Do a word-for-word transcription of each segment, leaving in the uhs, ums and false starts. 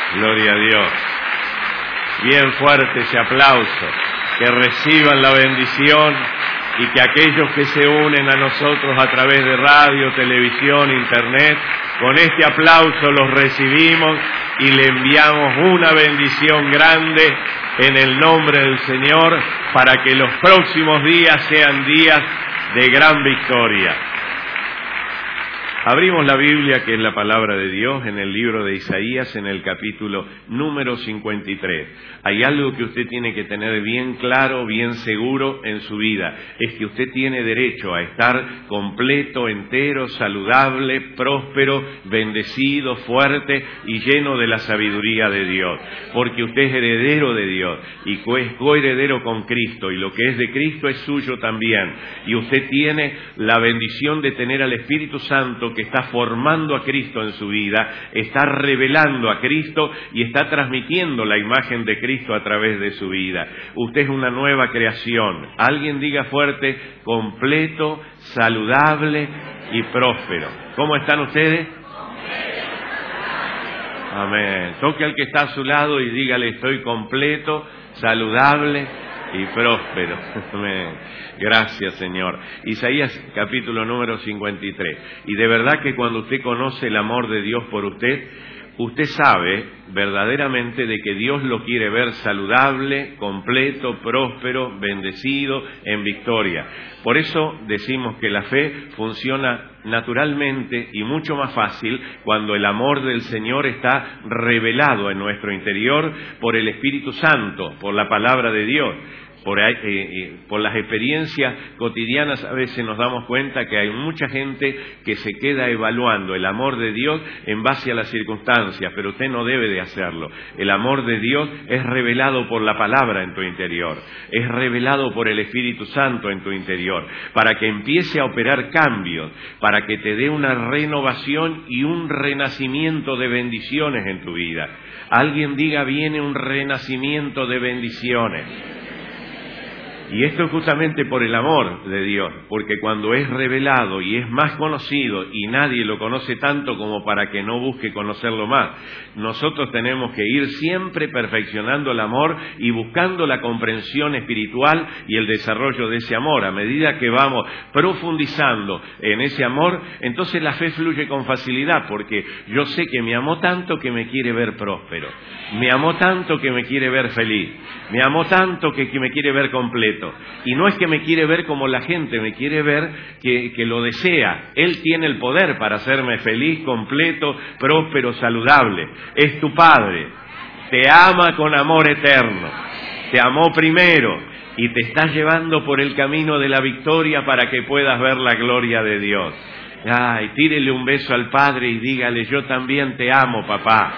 Gloria a Dios. Bien fuerte ese aplauso. Que reciban la bendición y que aquellos que se unen a nosotros a través de radio, televisión, internet, con este aplauso los recibimos y le enviamos una bendición grande en el nombre del Señor para que los próximos días sean días de gran victoria. Abrimos la Biblia, que es la palabra de Dios, en el libro de Isaías, en el capítulo número cincuenta y tres. Hay algo que usted tiene que tener bien claro, bien seguro en su vida. Es que usted tiene derecho a estar completo, entero, saludable, próspero, bendecido, fuerte y lleno de la sabiduría de Dios. Porque usted es heredero de Dios y es coheredero con Cristo. Y lo que es de Cristo es suyo también. Y usted tiene la bendición de tener al Espíritu Santo que está formando a Cristo en su vida, está revelando a Cristo y está transmitiendo la imagen de Cristo a través de su vida. Usted es una nueva creación. Alguien diga fuerte: completo, saludable y próspero. ¿Cómo están ustedes? Amén. Toque al que está a su lado y dígale: estoy completo, saludable y próspero. Amén. Gracias, Señor. Isaías capítulo número cincuenta y tres. Y de verdad que cuando usted conoce el amor de Dios por usted, usted sabe verdaderamente de que Dios lo quiere ver saludable, completo, próspero, bendecido, en victoria. Por eso decimos que la fe funciona naturalmente y mucho más fácil cuando el amor del Señor está revelado en nuestro interior por el Espíritu Santo, por la palabra de Dios. Por, ahí, eh, eh, por las experiencias cotidianas a veces nos damos cuenta que hay mucha gente que se queda evaluando el amor de Dios en base a las circunstancias, pero usted no debe de hacerlo. El amor de Dios es revelado por la palabra en tu interior, es revelado por el Espíritu Santo en tu interior, para que empiece a operar cambios, para que te dé una renovación y un renacimiento de bendiciones en tu vida. Alguien diga: viene un renacimiento de bendiciones. Y esto es justamente por el amor de Dios, porque cuando es revelado y es más conocido, y nadie lo conoce tanto como para que no busque conocerlo más, nosotros tenemos que ir siempre perfeccionando el amor y buscando la comprensión espiritual y el desarrollo de ese amor. A medida que vamos profundizando en ese amor, entonces la fe fluye con facilidad, porque yo sé que me amó tanto que me quiere ver próspero, me amó tanto que me quiere ver feliz, me amó tanto que, que me quiere ver completo. Y no es que me quiere ver como la gente, me quiere ver que, que lo desea. Él tiene el poder para hacerme feliz, completo, próspero, saludable. Es tu Padre, te ama con amor eterno, te amó primero y te está llevando por el camino de la victoria para que puedas ver la gloria de Dios. Ay, tírele un beso al Padre y dígale: yo también te amo, papá.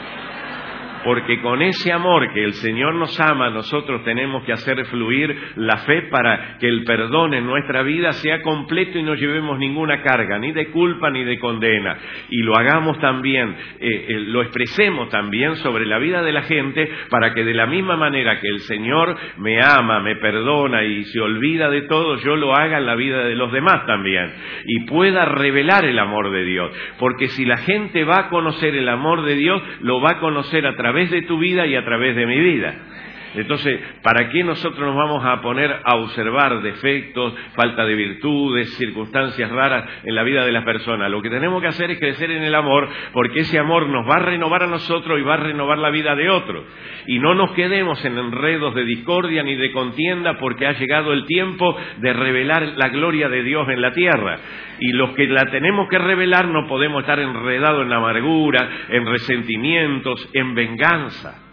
Porque con ese amor que el Señor nos ama, nosotros tenemos que hacer fluir la fe para que el perdón en nuestra vida sea completo y no llevemos ninguna carga, ni de culpa ni de condena. Y lo hagamos también, eh, eh, lo expresemos también sobre la vida de la gente, para que de la misma manera que el Señor me ama, me perdona y se olvida de todo, yo lo haga en la vida de los demás también. Y pueda revelar el amor de Dios. Porque si la gente va a conocer el amor de Dios, lo va a conocer a través a través de tu vida y a través de mi vida. Entonces, ¿para qué nosotros nos vamos a poner a observar defectos, falta de virtudes, circunstancias raras en la vida de las personas? Lo que tenemos que hacer es crecer en el amor, porque ese amor nos va a renovar a nosotros y va a renovar la vida de otros. Y no nos quedemos en enredos de discordia ni de contienda, porque ha llegado el tiempo de revelar la gloria de Dios en la tierra. Y los que la tenemos que revelar no podemos estar enredados en amargura, en resentimientos, en venganza.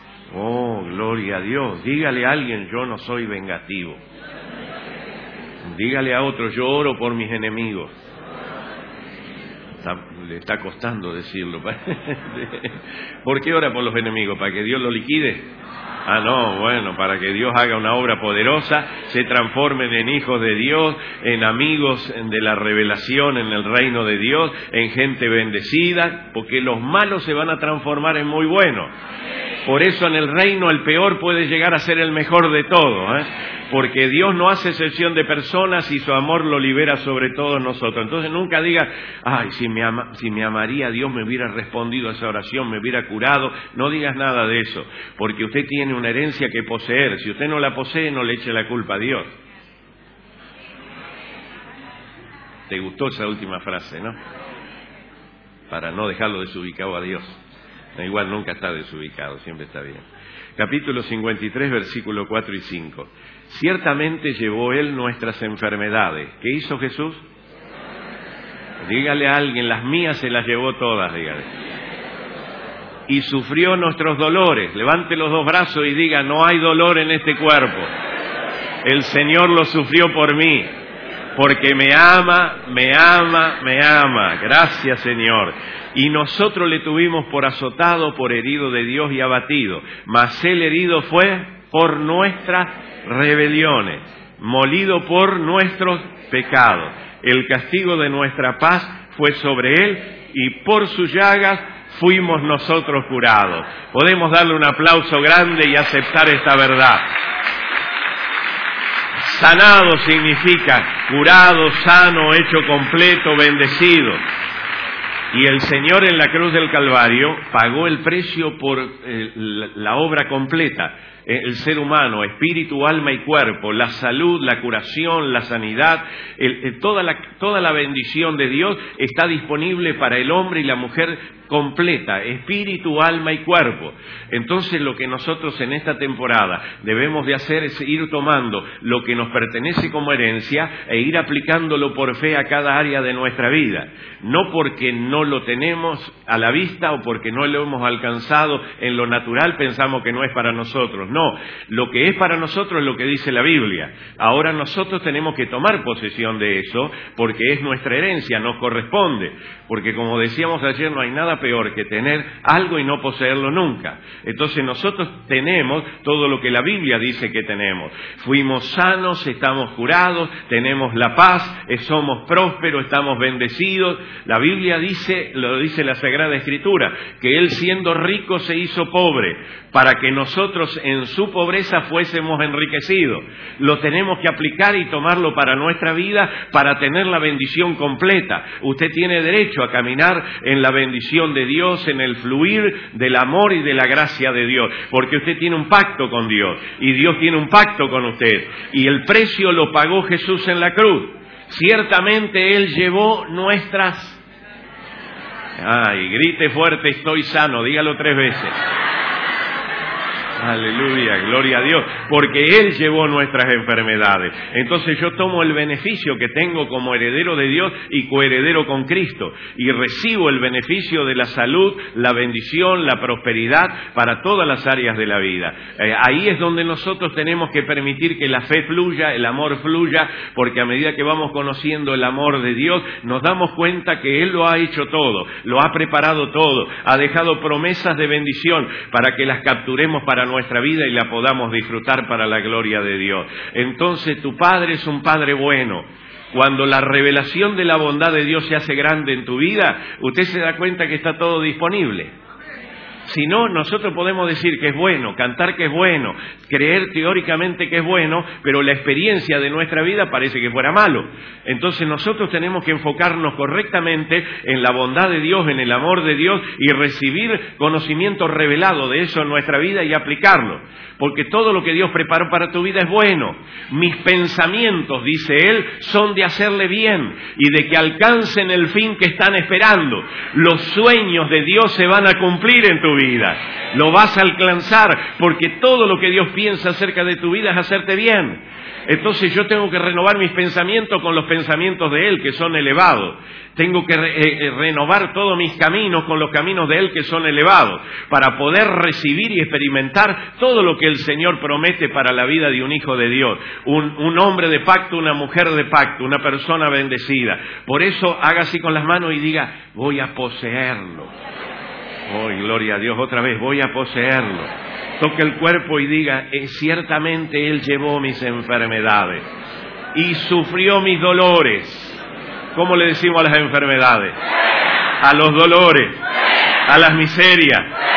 Oh, gloria a Dios. Dígale a alguien: yo no soy vengativo. Dígale a otro: yo oro por mis enemigos. Está, le está costando decirlo. ¿Por qué ora por los enemigos? ¿Para que Dios los liquide? Ah, no, bueno, para que Dios haga una obra poderosa, se transformen en hijos de Dios, en amigos de la revelación en el reino de Dios, en gente bendecida, porque los malos se van a transformar en muy buenos. Por eso en el reino el peor puede llegar a ser el mejor de todo, ¿eh? Porque Dios no hace excepción de personas y su amor lo libera sobre todos nosotros. Entonces nunca diga, ay, si me, ama, si me amaría Dios me hubiera respondido a esa oración, me hubiera curado. No digas nada de eso, porque usted tiene una herencia que poseer. Si usted no la posee, no le eche la culpa a Dios. ¿Te gustó esa última frase, no? Para no dejarlo desubicado a Dios. No, igual nunca está desubicado, siempre está bien. Capítulo cincuenta y tres, versículos cuatro y cinco. Ciertamente llevó Él nuestras enfermedades. ¿Qué hizo Jesús? Dígale a alguien, las mías se las llevó todas, dígale. Y sufrió nuestros dolores. Levante los dos brazos y diga, no hay dolor en este cuerpo. El Señor lo sufrió por mí. Porque me ama, me ama, me ama. Gracias, Señor. Y nosotros le tuvimos por azotado, por herido de Dios y abatido. Mas Él herido fue por nuestras rebeliones, molido por nuestros pecados. El castigo de nuestra paz fue sobre Él y por sus llagas fuimos nosotros curados. Podemos darle un aplauso grande y aceptar esta verdad. Sanado significa curado, sano, hecho completo, bendecido. Y el Señor en la cruz del Calvario pagó el precio por eh, la, la obra completa. Eh, el ser humano, espíritu, alma y cuerpo, la salud, la curación, la sanidad, el, el, toda, la, toda la bendición de Dios está disponible para el hombre y la mujer completa, espíritu, alma y cuerpo. Entonces lo que nosotros en esta temporada debemos de hacer es ir tomando lo que nos pertenece como herencia e ir aplicándolo por fe a cada área de nuestra vida. No porque no lo tenemos a la vista o porque no lo hemos alcanzado en lo natural pensamos que no es para nosotros. No, lo que es para nosotros es lo que dice la Biblia. Ahora nosotros tenemos que tomar posesión de eso porque es nuestra herencia, nos corresponde. Porque como decíamos ayer, no hay nada peor que tener algo y no poseerlo nunca. Entonces nosotros tenemos todo lo que la Biblia dice que tenemos. Fuimos sanos, estamos curados, tenemos la paz, somos prósperos, estamos bendecidos. La Biblia dice, lo dice la Sagrada Escritura, que Él siendo rico se hizo pobre, para que nosotros en su pobreza fuésemos enriquecidos. Lo tenemos que aplicar y tomarlo para nuestra vida, para tener la bendición completa. Usted tiene derecho a caminar en la bendición de Dios, en el fluir del amor y de la gracia de Dios, porque usted tiene un pacto con Dios y Dios tiene un pacto con usted y el precio lo pagó Jesús en la cruz. Ciertamente Él llevó nuestras... Ay, grite fuerte, estoy sano, dígalo tres veces. Aleluya, gloria a Dios, porque Él llevó nuestras enfermedades. Entonces yo tomo el beneficio que tengo como heredero de Dios y coheredero con Cristo y recibo el beneficio de la salud, la bendición, la prosperidad para todas las áreas de la vida. Eh, ahí es donde nosotros tenemos que permitir que la fe fluya, el amor fluya, porque a medida que vamos conociendo el amor de Dios, nos damos cuenta que Él lo ha hecho todo, lo ha preparado todo, ha dejado promesas de bendición para que las capturemos para nuestra vida y la podamos disfrutar para la gloria de Dios. Entonces tu Padre es un Padre bueno. Cuando la revelación de la bondad de Dios se hace grande en tu vida, usted se da cuenta que está todo disponible. Si no, nosotros podemos decir que es bueno, cantar que es bueno, creer teóricamente que es bueno, pero la experiencia de nuestra vida parece que fuera malo. Entonces nosotros tenemos que enfocarnos correctamente en la bondad de Dios, en el amor de Dios y recibir conocimiento revelado de eso en nuestra vida y aplicarlo. Porque todo lo que Dios preparó para tu vida es bueno. Mis pensamientos, dice Él, son de hacerle bien y de que alcancen el fin que están esperando. Los sueños de Dios se van a cumplir en tu vida. Lo vas a alcanzar porque todo lo que Dios piensa acerca de tu vida es hacerte bien. Entonces yo tengo que renovar mis pensamientos con los pensamientos de Él, que son elevados. Tengo que re- eh, renovar todos mis caminos con los caminos de Él, que son elevados, para poder recibir y experimentar todo lo que el Señor promete para la vida de un hijo de Dios. Un, un hombre de pacto, una mujer de pacto, una persona bendecida. Por eso haga así con las manos y diga, voy a poseerlo. Oh, gloria a Dios, otra vez, voy a poseerlo. Toque el cuerpo y diga, eh, ciertamente Él llevó mis enfermedades y sufrió mis dolores. ¿Cómo le decimos a las enfermedades? A los dolores, a las miserias.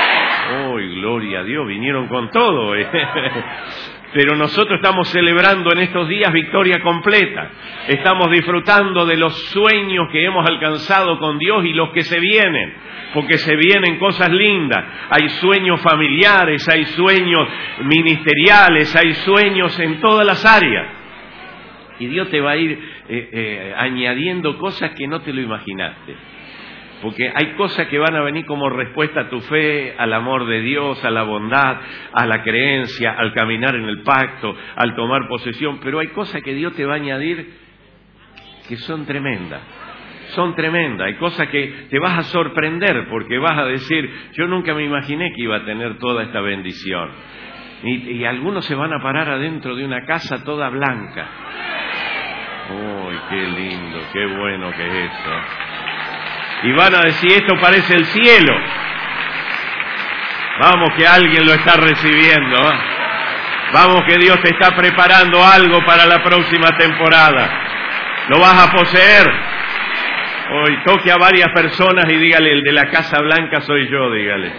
¡Oh, gloria a Dios! Vinieron con todo. ¿eh? Pero nosotros estamos celebrando en estos días victoria completa. Estamos disfrutando de los sueños que hemos alcanzado con Dios y los que se vienen. Porque se vienen cosas lindas. Hay sueños familiares, hay sueños ministeriales, hay sueños en todas las áreas. Y Dios te va a ir eh, eh, añadiendo cosas que no te lo imaginaste. Porque hay cosas que van a venir como respuesta a tu fe, al amor de Dios, a la bondad, a la creencia, al caminar en el pacto, al tomar posesión. Pero hay cosas que Dios te va a añadir que son tremendas. Son tremendas. Hay cosas que te vas a sorprender porque vas a decir, yo nunca me imaginé que iba a tener toda esta bendición. Y, y algunos se van a parar adentro de una casa toda blanca. ¡Uy, qué lindo, qué bueno que es eso! Y van a decir, esto parece el cielo. Vamos que alguien lo está recibiendo. ¿eh? Vamos que Dios te está preparando algo para la próxima temporada. Lo vas a poseer. Hoy toque a varias personas y dígale, el de la Casa Blanca soy yo, dígale.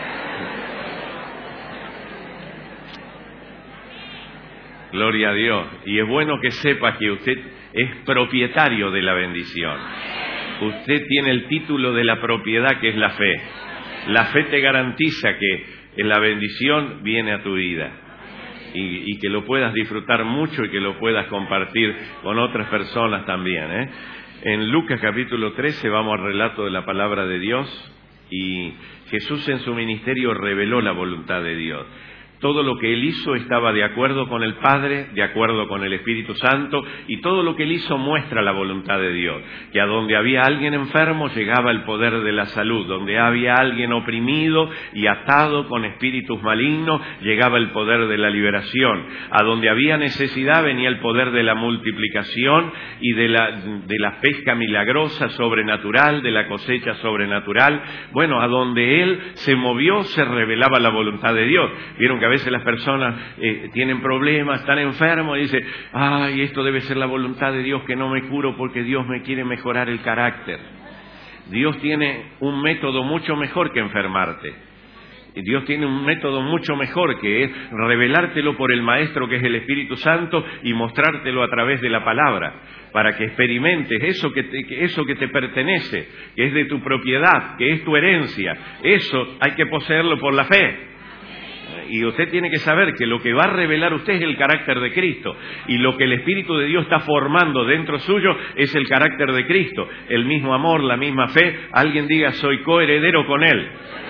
Gloria a Dios. Y es bueno que sepa que usted es propietario de la bendición. Usted tiene el título de la propiedad que es la fe. La fe te garantiza que la bendición viene a tu vida y, y que lo puedas disfrutar mucho y que lo puedas compartir con otras personas también. ¿eh? En Lucas capítulo trece vamos al relato de la palabra de Dios y Jesús en su ministerio reveló la voluntad de Dios. Todo lo que Él hizo estaba de acuerdo con el Padre, de acuerdo con el Espíritu Santo, y todo lo que Él hizo muestra la voluntad de Dios. Que a donde había alguien enfermo llegaba el poder de la salud, donde había alguien oprimido y atado con espíritus malignos llegaba el poder de la liberación. A donde había necesidad venía el poder de la multiplicación y de la, de la pesca milagrosa, sobrenatural, de la cosecha sobrenatural. Bueno, a donde Él se movió se revelaba la voluntad de Dios. Vieron que a veces las personas eh, tienen problemas, están enfermos y dicen, ay, esto debe ser la voluntad de Dios, que no me curo porque Dios me quiere mejorar el carácter. Dios tiene un método mucho mejor que enfermarte. Dios tiene un método mucho mejor, que es revelártelo por el Maestro, que es el Espíritu Santo, y mostrártelo a través de la palabra, para que experimentes eso que te, que eso que te pertenece, que es de tu propiedad, que es tu herencia. Eso hay que poseerlo por la fe. Y usted tiene que saber que lo que va a revelar usted es el carácter de Cristo. Y lo que el Espíritu de Dios está formando dentro suyo es el carácter de Cristo. El mismo amor, la misma fe. Alguien diga, soy coheredero con Él.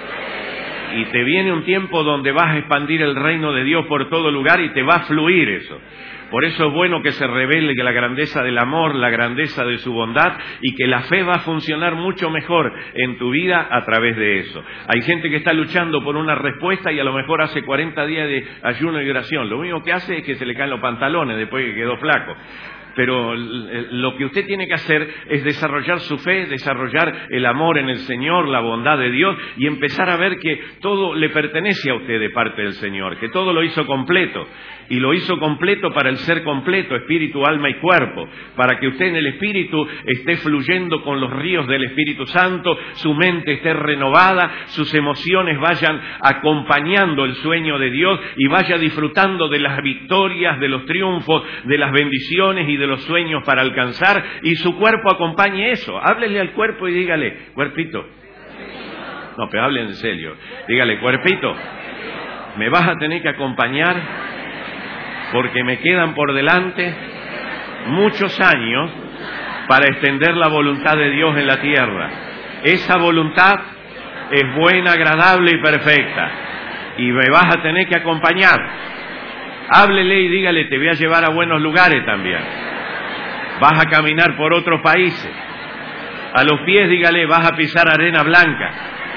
Y te viene un tiempo donde vas a expandir el reino de Dios por todo lugar y te va a fluir eso. Por eso es bueno que se revele que la grandeza del amor, la grandeza de su bondad, y que la fe va a funcionar mucho mejor en tu vida a través de eso. Hay gente que está luchando por una respuesta y a lo mejor hace cuarenta días de ayuno y oración. Lo único que hace es que se le caen los pantalones después que quedó flaco. Pero lo que usted tiene que hacer es desarrollar su fe, desarrollar el amor en el Señor, la bondad de Dios, y empezar a ver que todo le pertenece a usted de parte del Señor, que todo lo hizo completo. Y lo hizo completo para el ser completo, espíritu, alma y cuerpo, para que usted en el espíritu esté fluyendo con los ríos del Espíritu Santo, su mente esté renovada, sus emociones vayan acompañando el sueño de Dios y vaya disfrutando de las victorias, de los triunfos, de las bendiciones y de los sueños para alcanzar, y su cuerpo acompañe eso. Háblele al cuerpo y dígale, cuerpito. No, pero hable en serio. Dígale, cuerpito, me vas a tener que acompañar porque me quedan por delante muchos años para extender la voluntad de Dios en la tierra. Esa voluntad es buena, agradable y perfecta. Y me vas a tener que acompañar. Háblele y dígale, te voy a llevar a buenos lugares también. Vas a caminar por otros países. A los pies, dígale, vas a pisar arena blanca.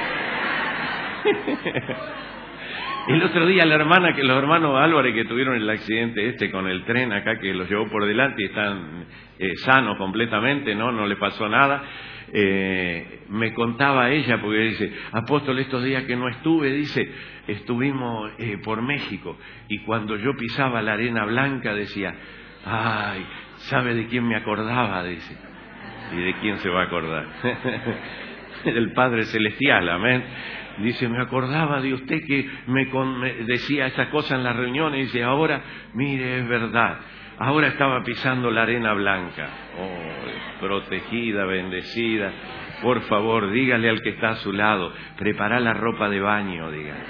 El otro día la hermana, que los hermanos Álvarez que tuvieron el accidente este con el tren acá, que los llevó por delante y están eh, sanos completamente, no no le pasó nada, eh, me contaba ella, porque dice, apóstol, estos días que no estuve, dice, estuvimos eh, por México, y cuando yo pisaba la arena blanca decía, ay, ¿sabe de quién me acordaba? Dice, ¿y de quién se va a acordar? Del Padre Celestial, amén. Dice, me acordaba de usted que me, con, me decía esas cosas en las reuniones. Dice, ahora, mire, es verdad. Ahora estaba pisando la arena blanca. Oh, protegida, bendecida. Por favor, dígale al que está a su lado, prepara la ropa de baño, dígale.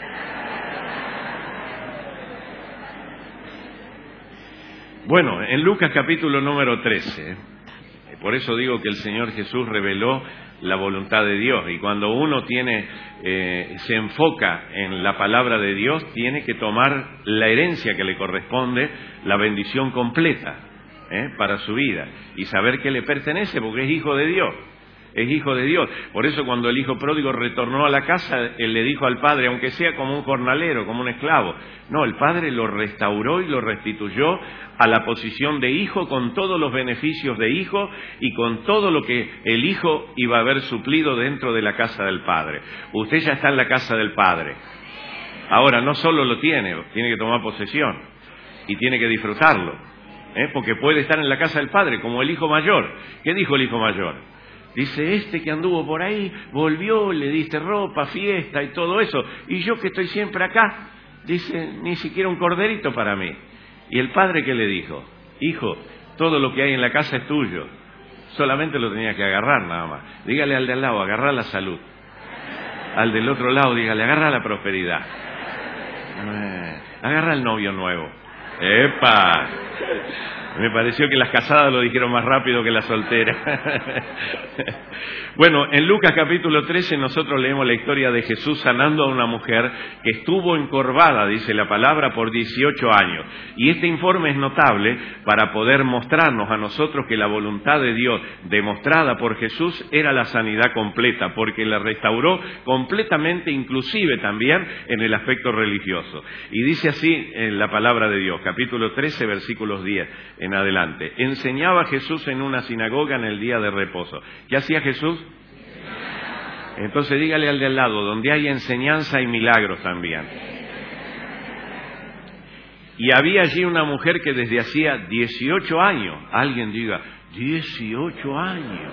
Bueno, en Lucas capítulo número trece, por eso digo que el Señor Jesús reveló la voluntad de Dios, y cuando uno tiene, eh, se enfoca en la palabra de Dios, tiene que tomar la herencia que le corresponde, la bendición completa, ¿eh? para su vida, y saber que le pertenece porque es hijo de Dios. Es hijo de Dios. Por eso cuando el hijo pródigo retornó a la casa, él le dijo al padre, aunque sea como un jornalero, como un esclavo. No, el padre lo restauró y lo restituyó a la posición de hijo, con todos los beneficios de hijo y con todo lo que el hijo iba a haber suplido dentro de la casa del padre. Usted ya está en la casa del padre. Ahora, no solo lo tiene, tiene que tomar posesión y tiene que disfrutarlo, ¿eh? Porque puede estar en la casa del padre como el hijo mayor. ¿Qué dijo el hijo mayor? Dice, este que anduvo por ahí, volvió, le diste ropa, fiesta y todo eso. Y yo que estoy siempre acá, dice, ni siquiera un corderito para mí. Y el padre, ¿qué le dijo? Hijo, todo lo que hay en la casa es tuyo. Solamente lo tenías que agarrar nada más. Dígale al de al lado, agarra la salud. Al del otro lado, dígale, agarra la prosperidad. Eh, agarra el novio nuevo. ¡Epa! Me pareció que las casadas lo dijeron más rápido que las solteras. Bueno, en Lucas capítulo trece nosotros leemos la historia de Jesús sanando a una mujer que estuvo encorvada, dice la palabra, por dieciocho años. Y este informe es notable para poder mostrarnos a nosotros que la voluntad de Dios demostrada por Jesús era la sanidad completa, porque la restauró completamente, inclusive también en el aspecto religioso. Y dice así en la palabra de Dios, capítulo trece, versículos diez en adelante. Enseñaba Jesús en una sinagoga en el día de reposo. ¿Qué hacía Jesús? Entonces dígale al de al lado, donde hay enseñanza y milagros también. Y había allí una mujer que desde hacía dieciocho años, alguien diga, dieciocho años.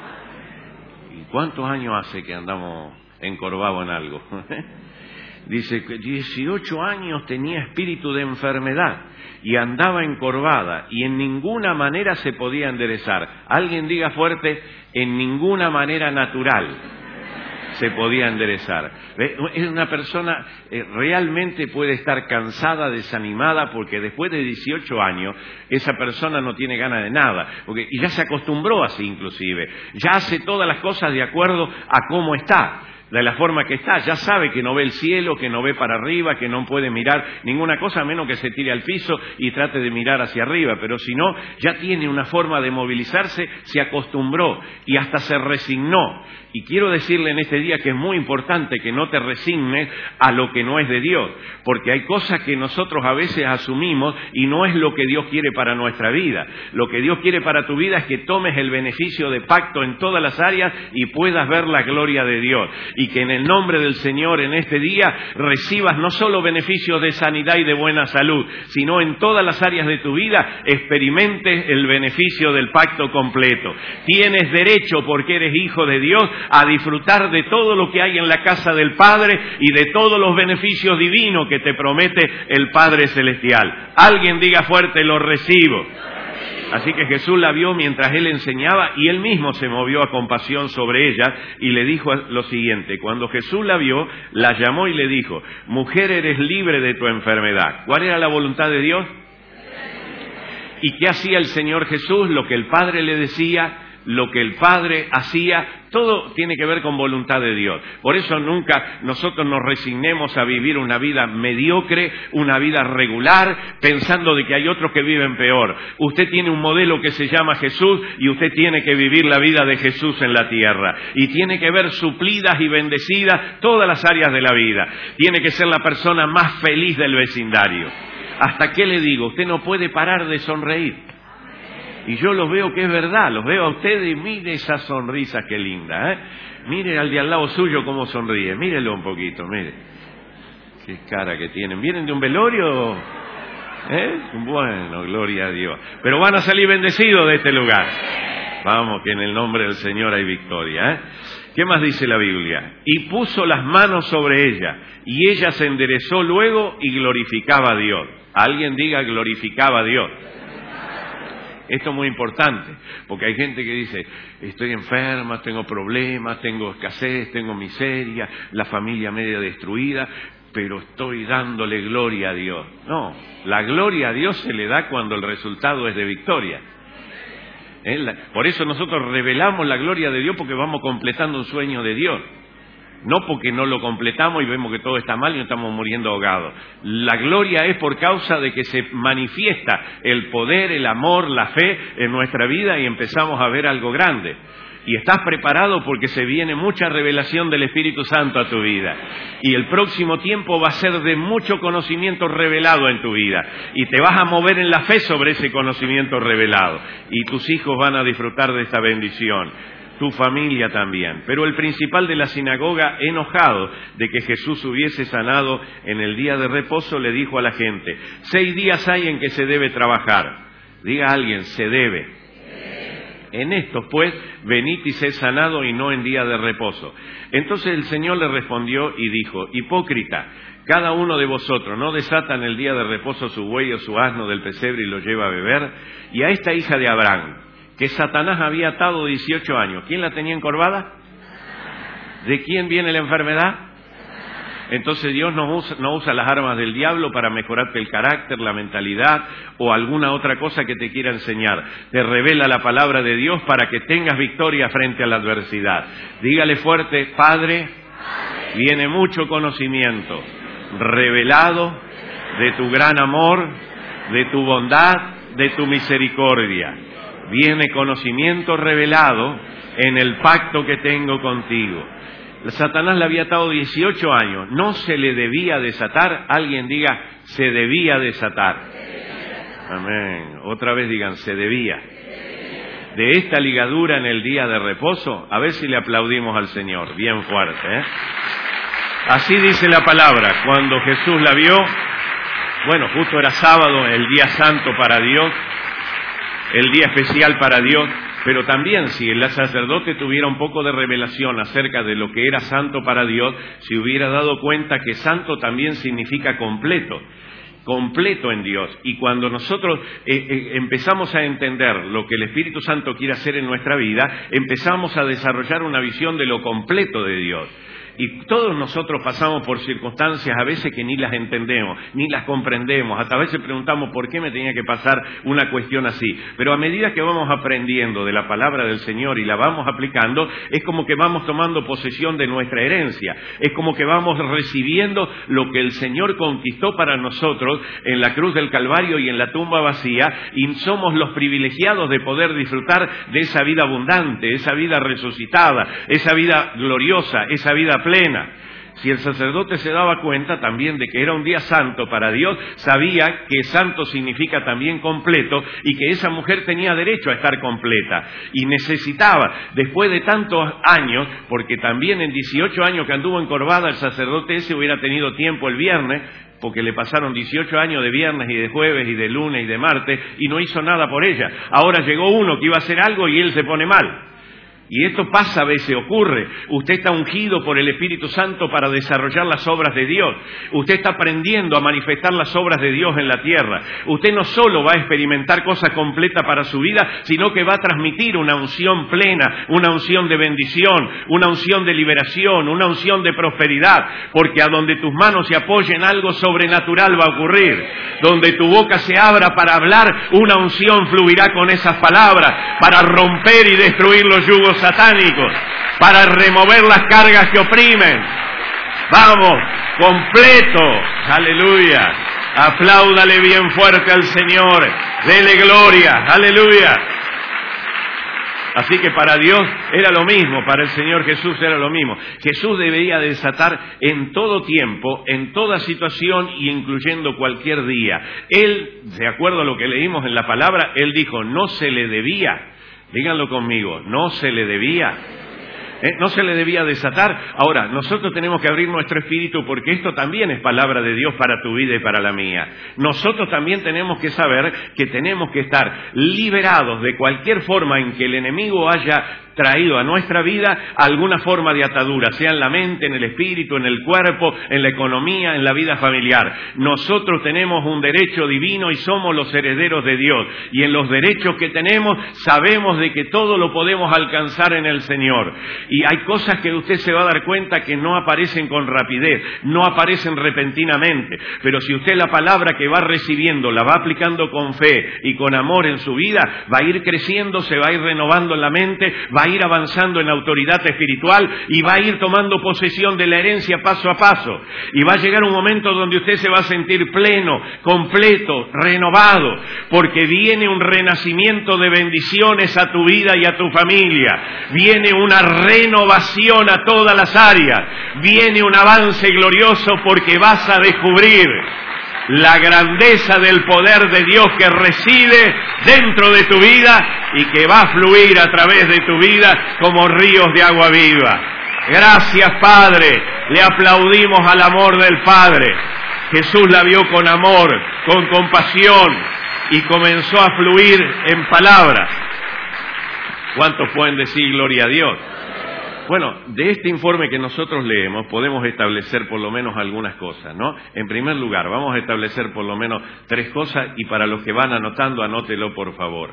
¿Y cuántos años hace que andamos encorvados en algo? Dice que dieciocho años tenía espíritu de enfermedad y andaba encorvada y en ninguna manera se podía enderezar. Alguien diga fuerte, en ninguna manera natural se podía enderezar. Es una persona eh, realmente puede estar cansada, desanimada, porque después de dieciocho años esa persona no tiene ganas de nada, porque y ya se acostumbró así inclusive, ya hace todas las cosas de acuerdo a cómo está. De la forma que está, ya sabe que no ve el cielo, que no ve para arriba, que no puede mirar ninguna cosa a menos que se tire al piso y trate de mirar hacia arriba, pero si no, ya tiene una forma de movilizarse, se acostumbró y hasta se resignó. Y quiero decirle en este día que es muy importante que no te resignes a lo que no es de Dios, porque hay cosas que nosotros a veces asumimos y no es lo que Dios quiere para nuestra vida. Lo que Dios quiere para tu vida es que tomes el beneficio de pacto en todas las áreas y puedas ver la gloria de Dios. Y que en el nombre del Señor en este día recibas no solo beneficios de sanidad y de buena salud, sino en todas las áreas de tu vida experimentes el beneficio del pacto completo. Tienes derecho, porque eres hijo de Dios, a disfrutar de todo lo que hay en la casa del Padre y de todos los beneficios divinos que te promete el Padre Celestial. Alguien diga fuerte, lo recibo. Así que Jesús la vio mientras él enseñaba y él mismo se movió a compasión sobre ella y le dijo lo siguiente. Cuando Jesús la vio, la llamó y le dijo, mujer, eres libre de tu enfermedad. ¿Cuál era la voluntad de Dios? ¿Y qué hacía el Señor Jesús? Lo que el Padre le decía, lo que el Padre hacía, todo tiene que ver con voluntad de Dios. Por eso nunca nosotros nos resignemos a vivir una vida mediocre, una vida regular, pensando de que hay otros que viven peor. Usted tiene un modelo que se llama Jesús y usted tiene que vivir la vida de Jesús en la tierra. Y tiene que ver suplidas y bendecidas todas las áreas de la vida. Tiene que ser la persona más feliz del vecindario. ¿Hasta qué le digo? Usted no puede parar de sonreír. Y yo los veo que es verdad, los veo a ustedes y mire esa sonrisa qué linda, ¿eh? Mire al de al lado suyo cómo sonríe, mírelo un poquito, mire. Qué cara que tienen. ¿Vienen de un velorio? ¿Eh? Bueno, gloria a Dios. Pero van a salir bendecidos de este lugar. Vamos, que en el nombre del Señor hay victoria, ¿eh? ¿Qué más dice la Biblia? Y puso las manos sobre ella, y ella se enderezó luego y glorificaba a Dios. Alguien diga glorificaba a Dios. Esto es muy importante, porque hay gente que dice, estoy enferma, tengo problemas, tengo escasez, tengo miseria, la familia media destruida, pero estoy dándole gloria a Dios. No, la gloria a Dios se le da cuando el resultado es de victoria. Por eso nosotros revelamos la gloria de Dios, porque vamos completando un sueño de Dios. No porque no lo completamos y vemos que todo está mal y nos estamos muriendo ahogados. La gloria es por causa de que se manifiesta el poder, el amor, la fe en nuestra vida y empezamos a ver algo grande. Y estás preparado porque se viene mucha revelación del Espíritu Santo a tu vida. Y el próximo tiempo va a ser de mucho conocimiento revelado en tu vida. Y te vas a mover en la fe sobre ese conocimiento revelado. Y tus hijos van a disfrutar de esta bendición. Tu familia también. Pero el principal de la sinagoga, enojado de que Jesús hubiese sanado en el día de reposo, le dijo a la gente, seis días hay en que se debe trabajar. Diga a alguien, se debe. En estos, pues, venid y sed sanado y no en día de reposo. Entonces el Señor le respondió y dijo, hipócrita, cada uno de vosotros no desata en el día de reposo su buey o su asno del pesebre y lo lleva a beber, y a esta hija de Abraham, que Satanás había atado dieciocho años, ¿quién la tenía encorvada? ¿De quién viene la enfermedad? Entonces Dios no usa, no usa las armas del diablo para mejorarte el carácter, la mentalidad o alguna otra cosa que te quiera enseñar. Te revela la palabra de Dios para que tengas victoria frente a la adversidad. Dígale fuerte, Padre, viene mucho conocimiento revelado de tu gran amor, de tu bondad, de tu misericordia. Viene conocimiento revelado en el pacto que tengo contigo. Satanás le había atado dieciocho años, no se le debía desatar. Alguien diga, se debía desatar. Amén. Otra vez digan, se debía. De esta ligadura en el día de reposo, a ver si le aplaudimos al Señor, bien fuerte, ¿eh? Así dice la palabra, cuando Jesús la vio, bueno, justo era sábado, el día santo para Dios, el día especial para Dios. Pero también si el sacerdote tuviera un poco de revelación acerca de lo que era santo para Dios, se hubiera dado cuenta que santo también significa completo, completo en Dios. Y cuando nosotros eh, eh, empezamos a entender lo que el Espíritu Santo quiere hacer en nuestra vida, empezamos a desarrollar una visión de lo completo de Dios. Y todos nosotros pasamos por circunstancias a veces que ni las entendemos, ni las comprendemos. Hasta a veces preguntamos por qué me tenía que pasar una cuestión así. Pero a medida que vamos aprendiendo de la palabra del Señor y la vamos aplicando, es como que vamos tomando posesión de nuestra herencia. Es como que vamos recibiendo lo que el Señor conquistó para nosotros en la cruz del Calvario y en la tumba vacía. Y somos los privilegiados de poder disfrutar de esa vida abundante, esa vida resucitada, esa vida gloriosa, esa vida plena. Si el sacerdote se daba cuenta también de que era un día santo para Dios, sabía que santo significa también completo y que esa mujer tenía derecho a estar completa y necesitaba, después de tantos años, porque también en dieciocho años que anduvo encorvada, el sacerdote ese hubiera tenido tiempo el viernes, porque le pasaron dieciocho años de viernes y de jueves y de lunes y de martes y no hizo nada por ella. Ahora llegó uno que iba a hacer algo y él se pone mal. Y esto pasa a veces, ocurre. Usted está ungido por el Espíritu Santo para desarrollar las obras de Dios. Usted está aprendiendo a manifestar las obras de Dios en la tierra. Usted no solo va a experimentar cosas completas para su vida, sino que va a transmitir una unción plena, una unción de bendición, una unción de liberación, una unción de prosperidad. Porque a donde tus manos se apoyen, algo sobrenatural va a ocurrir. Donde tu boca se abra para hablar, una unción fluirá con esas palabras para romper y destruir los yugos satánicos, para remover las cargas que oprimen. Vamos, completo, aleluya. Apláudale bien fuerte al Señor, dele gloria, aleluya. Así que para Dios era lo mismo, para el Señor Jesús era lo mismo. Jesús debía desatar en todo tiempo, en toda situación y incluyendo cualquier día. Él, de acuerdo a lo que leímos en la palabra, Él dijo, no se le debía. Díganlo conmigo, no se le debía, ¿eh? no se le debía desatar. Ahora, nosotros tenemos que abrir nuestro espíritu porque esto también es palabra de Dios para tu vida y para la mía. Nosotros también tenemos que saber que tenemos que estar liberados de cualquier forma en que el enemigo haya traído a nuestra vida alguna forma de atadura, sea en la mente, en el espíritu, en el cuerpo, en la economía, en la vida familiar. Nosotros tenemos un derecho divino y somos los herederos de Dios. Y en los derechos que tenemos sabemos de que todo lo podemos alcanzar en el Señor. Y hay cosas que usted se va a dar cuenta que no aparecen con rapidez, no aparecen repentinamente. Pero si usted la palabra que va recibiendo la va aplicando con fe y con amor en su vida, va a ir creciendo, se va a ir renovando en la mente, va a ir avanzando en autoridad espiritual y va a ir tomando posesión de la herencia paso a paso. Y va a llegar un momento donde usted se va a sentir pleno, completo, renovado, porque viene un renacimiento de bendiciones a tu vida y a tu familia. Viene una renovación a todas las áreas. Viene un avance glorioso porque vas a descubrir la grandeza del poder de Dios que reside dentro de tu vida y que va a fluir a través de tu vida como ríos de agua viva. Gracias, Padre. Le aplaudimos al amor del Padre. Jesús la vio con amor, con compasión y comenzó a fluir en palabras. ¿Cuántos pueden decir gloria a Dios? Bueno, de este informe que nosotros leemos podemos establecer por lo menos algunas cosas, ¿no? En primer lugar, vamos a establecer por lo menos tres cosas y para los que van anotando, anótelo por favor.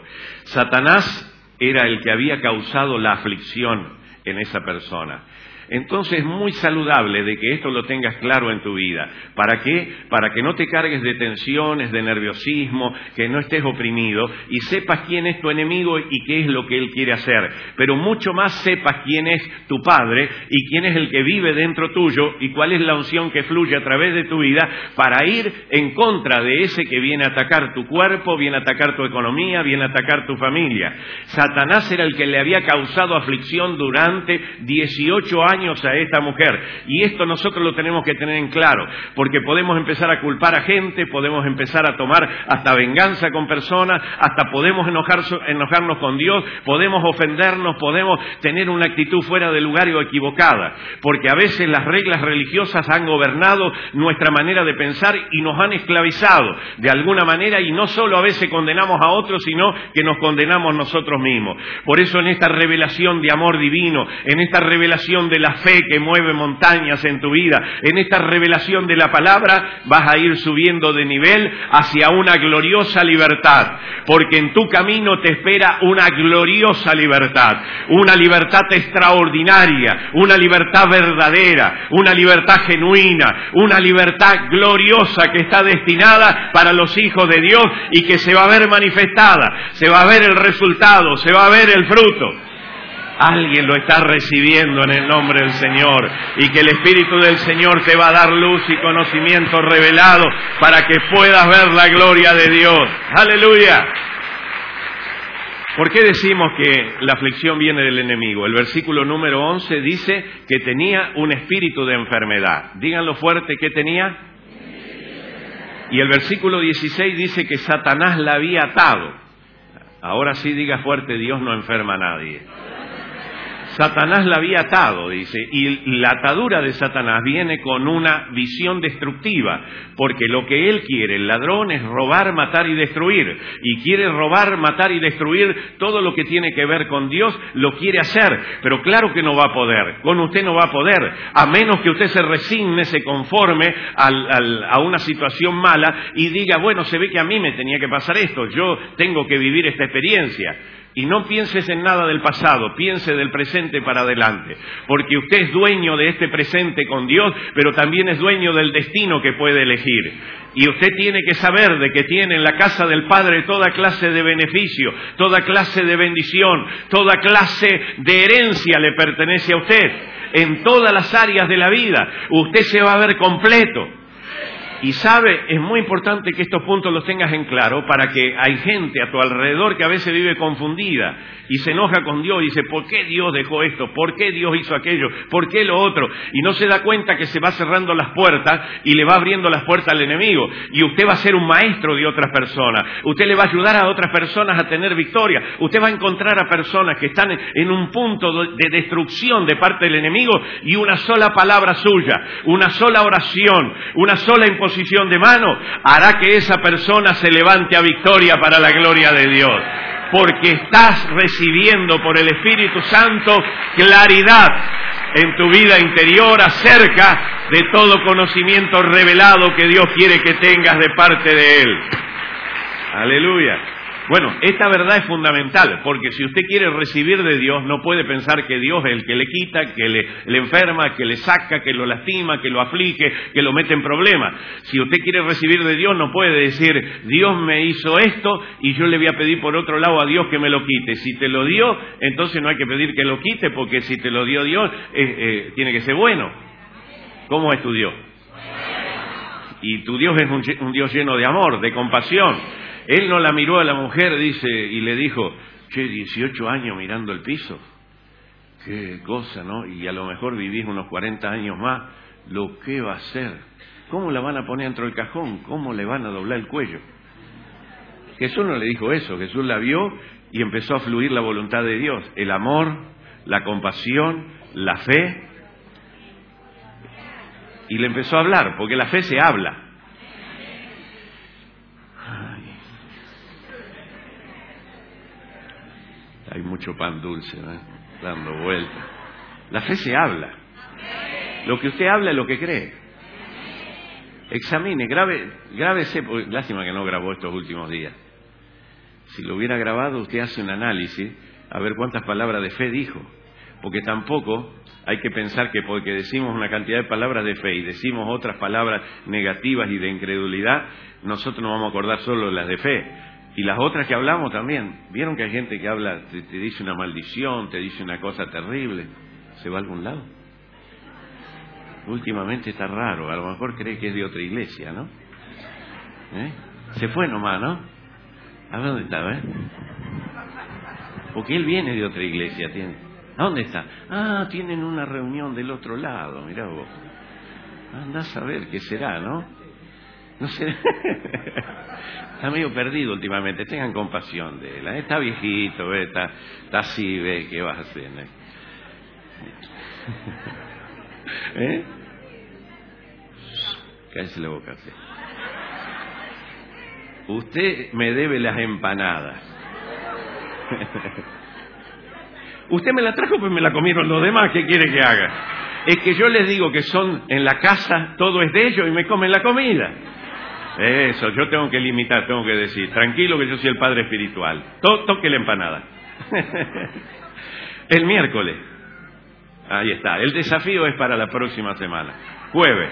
Satanás era el que había causado la aflicción en esa persona. Entonces es muy saludable de que esto lo tengas claro en tu vida. ¿Para qué? Para que no te cargues de tensiones, de nerviosismo, que no estés oprimido y sepas quién es tu enemigo y qué es lo que él quiere hacer. Pero mucho más sepas quién es tu Padre y quién es el que vive dentro tuyo y cuál es la unción que fluye a través de tu vida para ir en contra de ese que viene a atacar tu cuerpo, viene a atacar tu economía, viene a atacar tu familia. Satanás era el que le había causado aflicción durante dieciocho años a esta mujer, y esto nosotros lo tenemos que tener en claro, porque podemos empezar a culpar a gente, podemos empezar a tomar hasta venganza con personas, hasta podemos enojar, enojarnos con Dios, podemos ofendernos, podemos tener una actitud fuera de lugar o equivocada, porque a veces las reglas religiosas han gobernado nuestra manera de pensar y nos han esclavizado de alguna manera, y no solo a veces condenamos a otros, sino que nos condenamos nosotros mismos. Por eso en esta revelación de amor divino, en esta revelación de la fe que mueve montañas en tu vida, en esta revelación de la palabra, vas a ir subiendo de nivel hacia una gloriosa libertad, porque en tu camino te espera una gloriosa libertad, una libertad extraordinaria, una libertad verdadera, una libertad genuina, una libertad gloriosa que está destinada para los hijos de Dios y que se va a ver manifestada, se va a ver el resultado, se va a ver el fruto. Alguien lo está recibiendo en el nombre del Señor, y que el Espíritu del Señor te va a dar luz y conocimiento revelado para que puedas ver la gloria de Dios. ¡Aleluya! ¿Por qué decimos que la aflicción viene del enemigo? El versículo número once dice que tenía un espíritu de enfermedad. Díganlo fuerte, ¿qué tenía? Y el versículo dieciséis dice que Satanás la había atado. Ahora sí diga fuerte, Dios no enferma a nadie. Satanás la había atado, dice, y la atadura de Satanás viene con una visión destructiva, porque lo que él quiere, el ladrón, es robar, matar y destruir, y quiere robar, matar y destruir todo lo que tiene que ver con Dios, lo quiere hacer, pero claro que no va a poder, con usted no va a poder, a menos que usted se resigne, se conforme al, al, a una situación mala y diga, bueno, se ve que a mí me tenía que pasar esto, yo tengo que vivir esta experiencia. Y no pienses en nada del pasado, piense del presente para adelante, porque usted es dueño de este presente con Dios, pero también es dueño del destino que puede elegir. Y usted tiene que saber de que tiene en la casa del Padre toda clase de beneficio, toda clase de bendición, toda clase de herencia le pertenece a usted. En todas las áreas de la vida, usted se va a ver completo. Y sabe, es muy importante que estos puntos los tengas en claro, para que hay gente a tu alrededor que a veces vive confundida y se enoja con Dios y dice, ¿por qué Dios dejó esto? ¿Por qué Dios hizo aquello? ¿Por qué lo otro? Y no se da cuenta que se va cerrando las puertas y le va abriendo las puertas al enemigo. Y usted va a ser un maestro de otras personas. Usted le va a ayudar a otras personas a tener victoria. Usted va a encontrar a personas que están en un punto de destrucción de parte del enemigo, y una sola palabra suya, una sola oración, una sola imposición imposición de mano hará que esa persona se levante a victoria para la gloria de Dios. Porque estás recibiendo por el Espíritu Santo claridad en tu vida interior acerca de todo conocimiento revelado que Dios quiere que tengas de parte de Él. Aleluya. Bueno, esta verdad es fundamental, porque si usted quiere recibir de Dios, no puede pensar que Dios es el que le quita, que le, le enferma, que le saca, que lo lastima, que lo aflige, que lo mete en problemas. Si usted quiere recibir de Dios, no puede decir, Dios me hizo esto y yo le voy a pedir por otro lado a Dios que me lo quite. Si te lo dio, entonces no hay que pedir que lo quite, porque si te lo dio Dios, eh, eh, tiene que ser bueno. ¿Cómo es tu Dios? Y tu Dios es un, un Dios lleno de amor, de compasión. Él no la miró a la mujer, dice, y le dijo, che, dieciocho años mirando el piso. Qué cosa, ¿no? Y a lo mejor vivís unos cuarenta años más. ¿Lo que va a hacer? ¿Cómo la van a poner dentro del cajón? ¿Cómo le van a doblar el cuello? Jesús no le dijo eso. Jesús la vio y empezó a fluir la voluntad de Dios. El amor, la compasión, la fe. Y le empezó a hablar, porque la fe se habla. Hay mucho pan dulce, ¿no? Dando vueltas. La fe se habla. Lo que usted habla es lo que cree. Examine, grabe, grábese, porque lástima que no grabó estos últimos días. Si lo hubiera grabado, usted hace un análisis a ver cuántas palabras de fe dijo. Porque tampoco hay que pensar que porque decimos una cantidad de palabras de fe y decimos otras palabras negativas y de incredulidad, nosotros nos vamos a acordar solo de las de fe. Y las otras que hablamos también. ¿Vieron que hay gente que habla, te, te dice una maldición, te dice una cosa terrible? ¿Se va a algún lado? Últimamente está raro, a lo mejor cree que es de otra iglesia, ¿no? ¿Eh? Se fue nomás, ¿no? ¿A dónde está, eh? Porque él viene de otra iglesia, tiene. ¿A dónde está? Ah, tienen una reunión del otro lado, mirá vos. Andás a ver qué será, ¿no? No sé. Está medio perdido últimamente, tengan compasión de él, ¿eh? Está viejito, ¿ve? Está, está así, ve, ¿qué vas a hacer? ¿Eh? ¿Eh? Cállese la boca, ¿sí? Usted me debe las empanadas. Usted me la trajo, pues me la comieron los demás, ¿qué quiere que haga? Es que yo les digo que son en la casa, todo es de ellos y me comen la comida. Eso, yo tengo que limitar, tengo que decir, tranquilo que yo soy el padre espiritual. To, toque la empanada. El miércoles. Ahí está. El desafío es para la próxima semana. Jueves.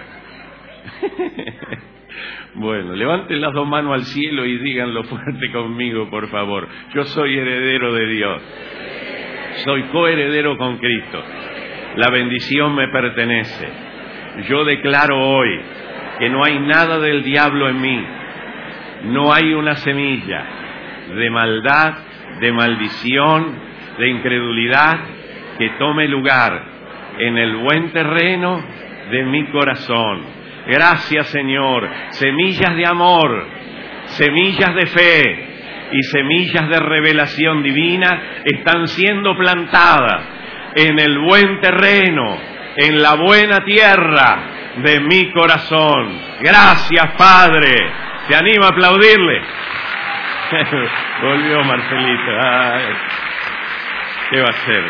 Bueno, levanten las dos manos al cielo y díganlo fuerte conmigo, por favor. Yo soy heredero de Dios. Soy coheredero con Cristo. La bendición me pertenece. Yo declaro hoy que no hay nada del diablo en mí. No hay una semilla de maldad, de maldición, de incredulidad que tome lugar en el buen terreno de mi corazón. Gracias, Señor. Semillas de amor, semillas de fe y semillas de revelación divina están siendo plantadas en el buen terreno, en la buena tierra de mi corazón. Gracias, Padre. ¿Se anima a aplaudirle? Volvió Marcelito. Ay, ¿qué va a hacer?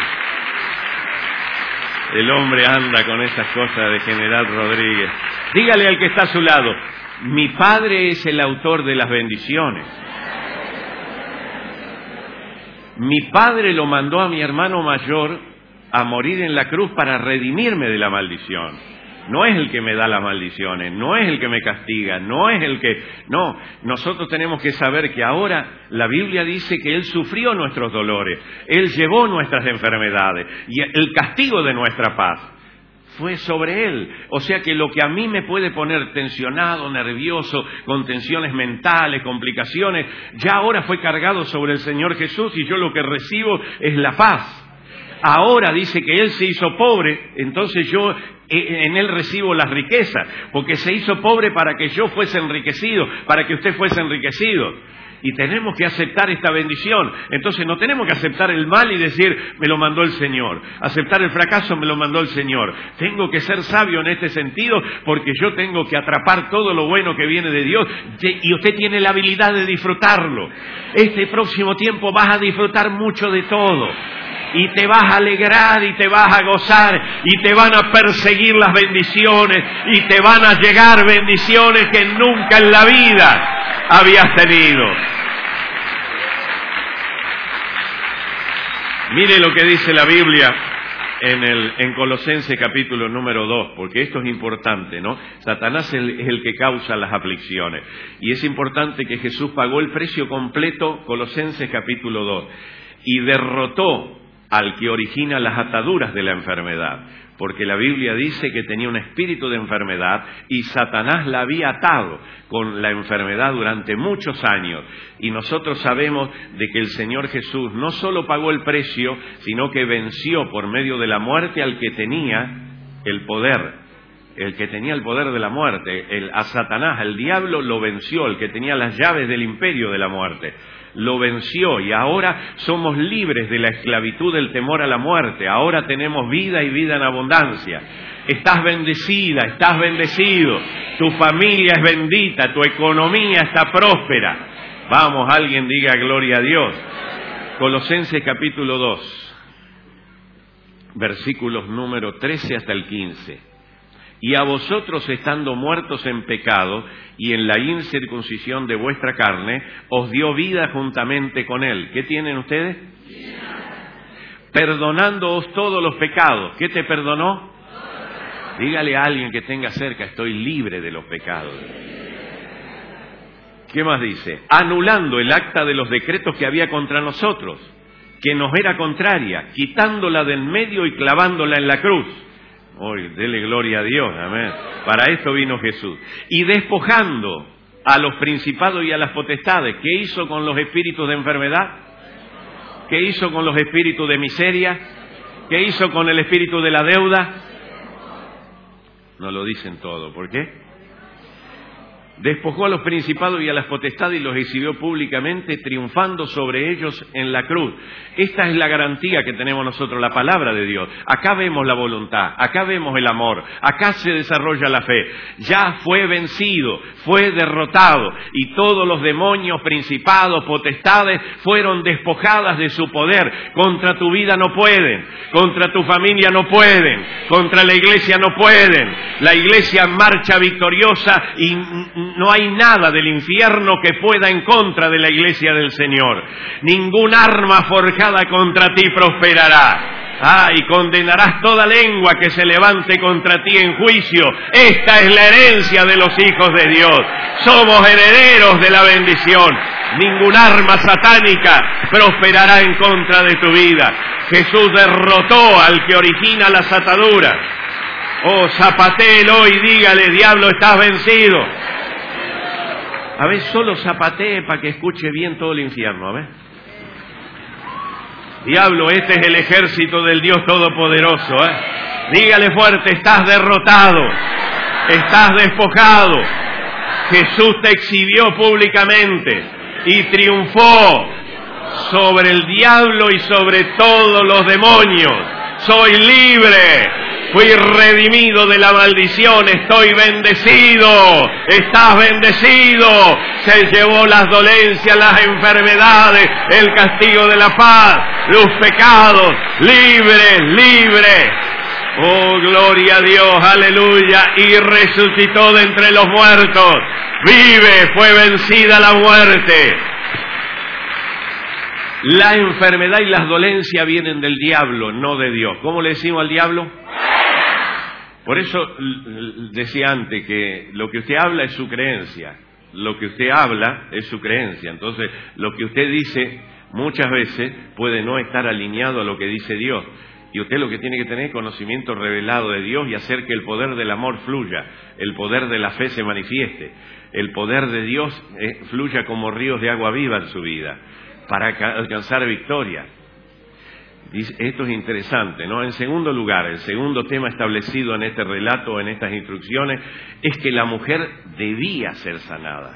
El hombre anda con esas cosas de General Rodríguez. Dígale al que está a su lado, mi Padre es el autor de las bendiciones. Mi Padre lo mandó a mi hermano mayor a morir en la cruz para redimirme de la maldición. No es el que me da las maldiciones, no es el que me castiga, no es el que... No, nosotros tenemos que saber que ahora la Biblia dice que Él sufrió nuestros dolores, Él llevó nuestras enfermedades y el castigo de nuestra paz fue sobre Él. O sea que lo que a mí me puede poner tensionado, nervioso, con tensiones mentales, complicaciones, ya ahora fue cargado sobre el Señor Jesús y yo lo que recibo es la paz. Ahora dice que Él se hizo pobre, entonces yo en Él recibo las riquezas, porque se hizo pobre para que yo fuese enriquecido, para que usted fuese enriquecido. y tenemos que aceptar esta bendición. Entonces no tenemos que aceptar el mal y decir, me lo mandó el Señor. Aceptar el fracaso, me lo mandó el Señor. Tengo que ser sabio en este sentido porque yo tengo que atrapar todo lo bueno que viene de Dios y usted tiene la habilidad de disfrutarlo. Este próximo tiempo vas a disfrutar mucho de todo. Y te vas a alegrar y te vas a gozar y te van a perseguir las bendiciones y te van a llegar bendiciones que nunca en la vida habías tenido. Mire lo que dice la Biblia en, el, en Colosenses capítulo número dos, porque esto es importante, ¿no? Satanás es el, es el que causa las aflicciones. Y es importante que Jesús pagó el precio completo, Colosenses capítulo dos, y derrotó al que origina las ataduras de la enfermedad, porque la Biblia dice que tenía un espíritu de enfermedad y Satanás la había atado con la enfermedad durante muchos años. Y nosotros sabemos de que el Señor Jesús no solo pagó el precio, sino que venció por medio de la muerte al que tenía el poder, el que tenía el poder de la muerte, el, a Satanás, al diablo lo venció, el que tenía las llaves del imperio de la muerte. Lo venció y ahora somos libres de la esclavitud del temor a la muerte. Ahora tenemos vida y vida en abundancia. Estás bendecida, estás bendecido. Tu familia es bendita, tu economía está próspera. Vamos, alguien diga gloria a Dios. Colosenses capítulo dos, versículos número trece hasta el quince. Y a vosotros, estando muertos en pecado y en la incircuncisión de vuestra carne, os dio vida juntamente con Él. ¿Qué tienen ustedes? Perdonándoos todos los pecados. ¿Qué te perdonó? Dígale a alguien que tenga cerca, estoy libre de los pecados. ¿Qué más dice? Anulando el acta de los decretos que había contra nosotros, que nos era contraria, quitándola del medio y clavándola en la cruz. Hoy, dele gloria a Dios, amén. Para esto vino Jesús. Y despojando a los principados y a las potestades, ¿qué hizo con los espíritus de enfermedad? ¿Qué hizo con los espíritus de miseria? ¿Qué hizo con el espíritu de la deuda? No lo dicen todo, ¿por qué? Despojó a los principados y a las potestades y los exhibió públicamente, triunfando sobre ellos en la cruz. Esta es la garantía que tenemos nosotros, la palabra de Dios. Acá vemos la voluntad, acá vemos el amor, acá se desarrolla la fe. Ya fue vencido, fue derrotado, y todos los demonios, principados, potestades, fueron despojadas de su poder. Contra tu vida no pueden, contra tu familia no pueden, contra la iglesia no pueden. La iglesia marcha victoriosa y no hay nada del infierno que pueda en contra de la iglesia del Señor. Ningún arma forjada contra ti prosperará. Ah, y condenarás toda lengua que se levante contra ti en juicio. Esta es la herencia de los hijos de Dios. Somos herederos de la bendición. Ningún arma satánica prosperará en contra de tu vida. Jesús derrotó al que origina las ataduras. Oh, zapatéelo y dígale, diablo, estás vencido. A ver, solo zapatee para que escuche bien todo el infierno, a ver. Diablo, este es el ejército del Dios Todopoderoso, ¿eh? Dígale fuerte, estás derrotado, estás despojado. Jesús te exhibió públicamente y triunfó sobre el diablo y sobre todos los demonios. Soy libre. Fui redimido de la maldición, estoy bendecido, estás bendecido. Se llevó las dolencias, las enfermedades, el castigo de la paz, los pecados, libre, libre. Oh, gloria a Dios, aleluya. Y resucitó de entre los muertos. Vive, fue vencida la muerte. La enfermedad y las dolencias vienen del diablo, no de Dios. ¿Cómo le decimos al diablo? Por eso decía antes que lo que usted habla es su creencia. Lo que usted habla es su creencia. Entonces, lo que usted dice muchas veces puede no estar alineado a lo que dice Dios. Y usted lo que tiene que tener es conocimiento revelado de Dios y hacer que el poder del amor fluya, el poder de la fe se manifieste, el poder de Dios eh, fluya como ríos de agua viva en su vida, para alcanzar victoria. Esto es interesante, ¿no? En segundo lugar, el segundo tema establecido en este relato, en estas instrucciones, es que la mujer debía ser sanada.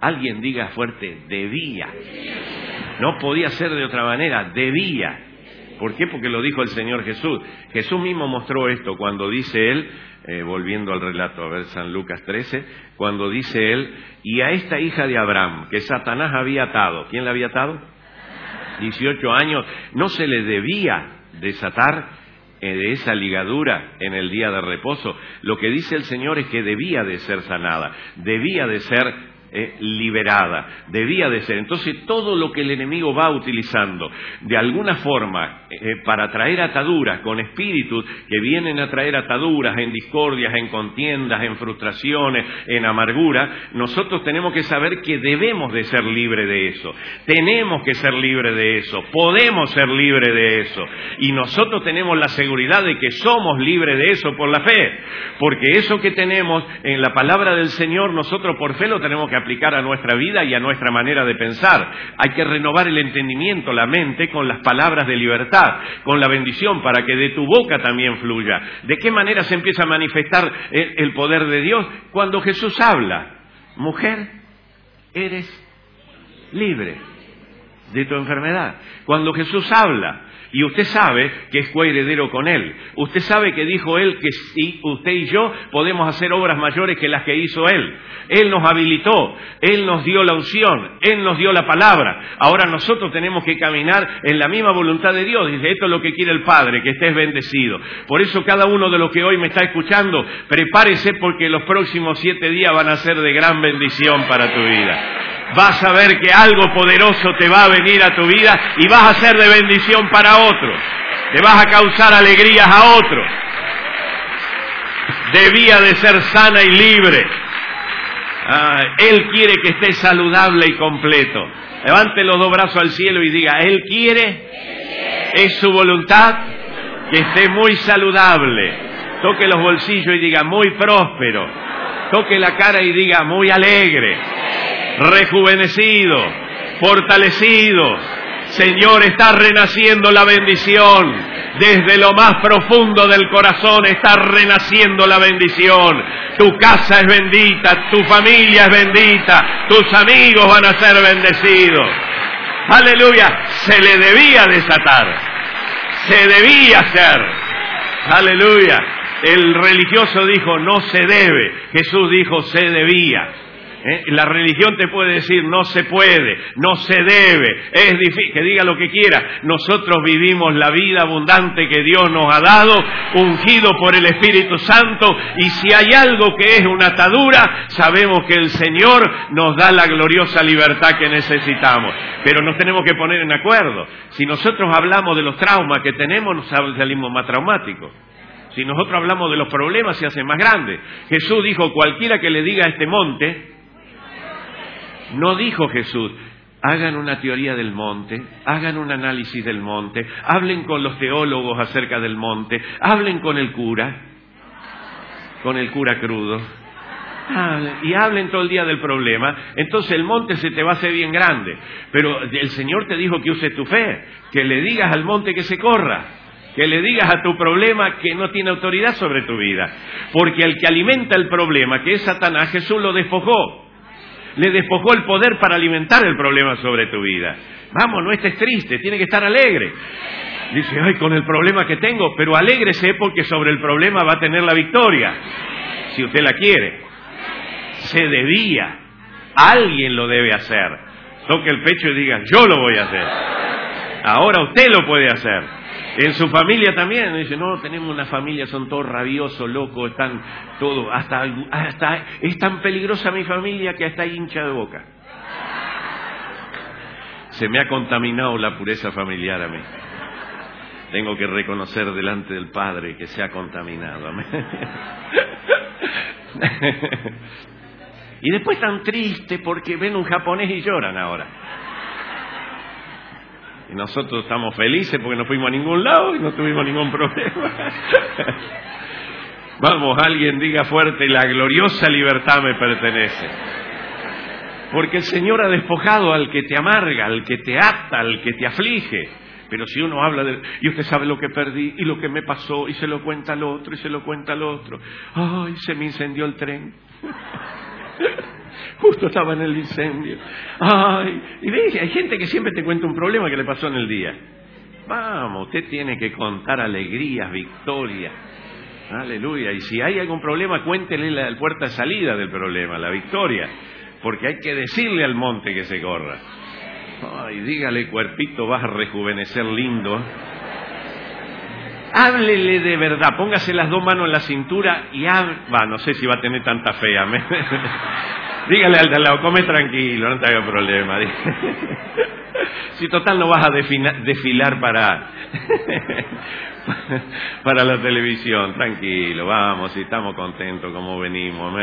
Alguien diga fuerte, debía. No podía ser de otra manera, debía. ¿Por qué? Porque lo dijo el Señor Jesús. Jesús mismo mostró esto cuando dice Él, eh, volviendo al relato, a ver, San Lucas trece, cuando dice Él, y a esta hija de Abraham, que Satanás había atado, ¿quién la había atado? dieciocho años, no se le debía desatar eh, de esa ligadura en el día de reposo. Lo que dice el Señor es que debía de ser sanada, debía de ser Eh, liberada, debía de ser. Entonces todo lo que el enemigo va utilizando de alguna forma eh, para traer ataduras con espíritus que vienen a traer ataduras en discordias, en contiendas, en frustraciones, en amargura, nosotros tenemos que saber que debemos de ser libres de eso, tenemos que ser libres de eso, podemos ser libres de eso, y nosotros tenemos la seguridad de que somos libres de eso por la fe, porque eso que tenemos en la palabra del Señor, nosotros por fe lo tenemos que aplicar a nuestra vida y a nuestra manera de pensar. Hay que renovar el entendimiento, la mente, con las palabras de libertad, con la bendición, para que de tu boca también fluya. ¿De qué manera se empieza a manifestar el, el poder de Dios? Cuando Jesús habla: mujer, eres libre de tu enfermedad. Cuando Jesús habla, y usted sabe que es coheredero con Él. Usted sabe que dijo Él que si usted y yo podemos hacer obras mayores que las que hizo Él. Él nos habilitó, Él nos dio la unción, Él nos dio la palabra. Ahora nosotros tenemos que caminar en la misma voluntad de Dios. Dice, esto es lo que quiere el Padre, que estés bendecido. Por eso cada uno de los que hoy me está escuchando, prepárese, porque los próximos siete días van a ser de gran bendición para tu vida. Vas a ver que algo poderoso te va a venir a tu vida y vas a ser de bendición para otros. Te vas a causar alegrías a otros. Debía de ser sana y libre. Ah, Él quiere que esté saludable y completo. Levante los dos brazos al cielo y diga, Él quiere, es su voluntad, que esté muy saludable. Toque los bolsillos y diga, muy próspero. Toque la cara y diga, muy alegre. Rejuvenecido, fortalecido. Señor, está renaciendo la bendición. Desde lo más profundo del corazón está renaciendo la bendición. Tu casa es bendita, tu familia es bendita, tus amigos van a ser bendecidos. Aleluya, se le debía desatar, se debía hacer. Aleluya, el religioso dijo no se debe, Jesús dijo se debía. ¿Eh? La religión te puede decir no se puede, no se debe, es difícil, que diga lo que quiera. Nosotros vivimos la vida abundante que Dios nos ha dado, ungido por el Espíritu Santo, y si hay algo que es una atadura, sabemos que el Señor nos da la gloriosa libertad que necesitamos. Pero nos tenemos que poner en acuerdo. Si nosotros hablamos de los traumas que tenemos, nos salimos más traumáticos. Si nosotros hablamos de los problemas, se hacen más grandes. Jesús dijo, cualquiera que le diga a este monte. No dijo Jesús, hagan una teoría del monte, hagan un análisis del monte, hablen con los teólogos acerca del monte, hablen con el cura, con el cura crudo, hablen, y hablen todo el día del problema. Entonces el monte se te va a hacer bien grande. Pero el Señor te dijo que uses tu fe, que le digas al monte que se corra, que le digas a tu problema que no tiene autoridad sobre tu vida. Porque el que alimenta el problema, que es Satanás, Jesús lo despojó. Le despojó el poder para alimentar el problema sobre tu vida. Vamos, no estés triste, tiene que estar alegre. Dice, ay, con el problema que tengo, pero alégrese porque sobre el problema va a tener la victoria, si usted la quiere. Se debía, alguien lo debe hacer. Toque el pecho y diga, yo lo voy a hacer. Ahora usted lo puede hacer. En su familia también. Dice, no, tenemos una familia, son todos rabiosos, locos, están todos, hasta, hasta es tan peligrosa mi familia que hasta hincha de boca. Se me ha contaminado la pureza familiar a mí. Tengo que reconocer delante del Padre que se ha contaminado. Y después tan triste porque ven un japonés y lloran ahora. Y nosotros estamos felices porque no fuimos a ningún lado y no tuvimos ningún problema. Vamos, alguien diga fuerte, la gloriosa libertad me pertenece. Porque el Señor ha despojado al que te amarga, al que te ata, al que te aflige. Pero si uno habla de... Y usted sabe lo que perdí y lo que me pasó, y se lo cuenta al otro, y se lo cuenta al otro. Ay, se me incendió el tren. justo estaba en el incendio. Ay, y ves, hay gente que siempre te cuenta un problema que le pasó en el día. Vamos, usted tiene que contar alegrías, victorias. Aleluya. Y si hay algún problema, cuéntele la puerta de salida del problema, la victoria. Porque hay que decirle al monte que se corra. Ay, dígale, cuerpito, vas a rejuvenecer lindo. Háblele de verdad, póngase las dos manos en la cintura y hable. Va, no sé si va a tener tanta fe. Dígale al de al lado, come tranquilo, no te haga problema. Si total no vas a defina, desfilar para para la televisión, tranquilo, vamos, si estamos contentos como venimos.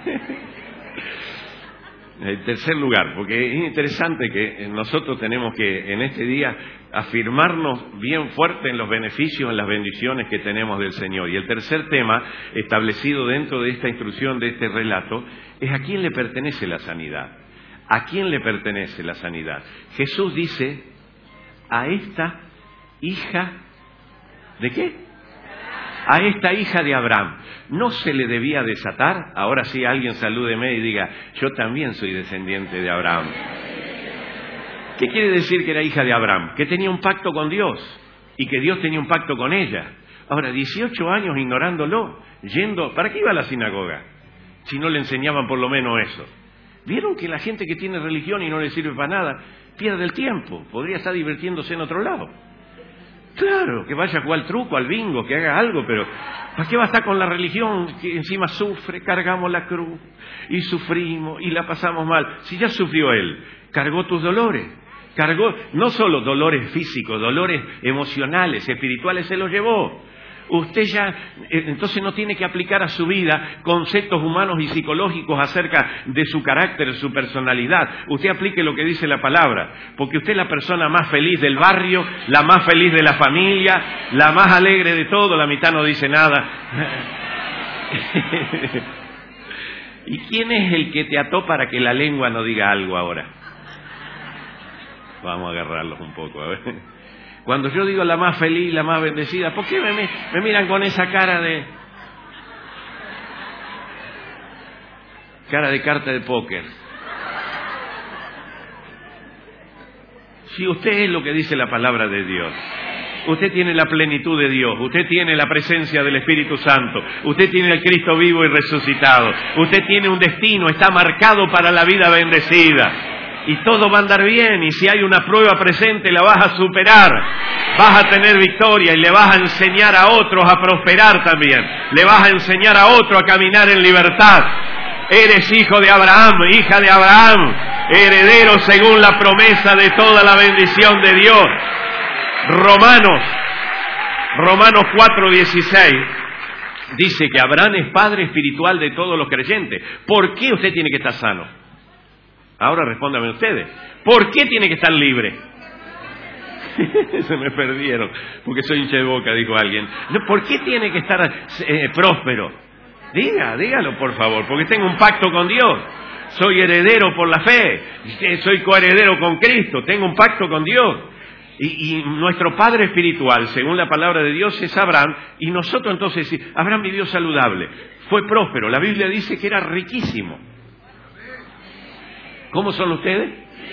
En tercer lugar, porque es interesante que nosotros tenemos que en este día afirmarnos bien fuerte en los beneficios, en las bendiciones que tenemos del Señor. Y el tercer tema establecido dentro de esta instrucción, de este relato, es a quién le pertenece la sanidad. ¿A quién le pertenece la sanidad? Jesús dice, a esta hija, ¿de qué? A esta hija de Abraham. ¿No se le debía desatar? Ahora sí, alguien salúdeme y diga, yo también soy descendiente de Abraham. ¿Qué quiere decir que era hija de Abraham? Que tenía un pacto con Dios y que Dios tenía un pacto con ella. Ahora, dieciocho años ignorándolo, yendo, ¿para qué iba a la sinagoga? Si no le enseñaban por lo menos eso. ¿Vieron que la gente que tiene religión y no le sirve para nada, pierde el tiempo? Podría estar divirtiéndose en otro lado. Claro, que vaya a jugar al truco, al bingo, que haga algo, pero ¿para qué va a estar con la religión que encima sufre? Cargamos la cruz y sufrimos y la pasamos mal. Si ya sufrió él, cargó tus dolores, cargó no solo dolores físicos, dolores emocionales, espirituales, se los llevó. Usted ya, entonces no tiene que aplicar a su vida conceptos humanos y psicológicos acerca de su carácter, de su personalidad. Usted aplique lo que dice la palabra, porque usted es la persona más feliz del barrio, la más feliz de la familia, la más alegre de todo, la mitad no dice nada. ¿Y quién es el que te ató para que la lengua no diga algo ahora? Vamos a agarrarlos un poco, a ver. Cuando yo digo la más feliz, la más bendecida, ¿por qué me, me miran con esa cara de... cara de carta de póker? Si usted es lo que dice la palabra de Dios, usted tiene la plenitud de Dios, usted tiene la presencia del Espíritu Santo, usted tiene el Cristo vivo y resucitado, usted tiene un destino, está marcado para la vida bendecida. Y todo va a andar bien, y si hay una prueba presente la vas a superar, vas a tener victoria y le vas a enseñar a otros a prosperar también, le vas a enseñar a otros a caminar en libertad. Eres hijo de Abraham, hija de Abraham, heredero según la promesa de toda la bendición de Dios. Romanos, Romanos cuatro dieciséis dice que Abraham es padre espiritual de todos los creyentes. ¿Por qué usted tiene que estar sano? Ahora respóndame ustedes. ¿Por qué tiene que estar libre? Se me perdieron, porque soy hincha de boca, dijo alguien. ¿Por qué tiene que estar eh, próspero? Diga, dígalo por favor, porque tengo un pacto con Dios. Soy heredero por la fe, soy coheredero con Cristo, tengo un pacto con Dios. Y, y nuestro padre espiritual, según la palabra de Dios, es Abraham. Y nosotros entonces, Abraham vivió saludable, fue próspero. La Biblia dice que era riquísimo. ¿Cómo son ustedes?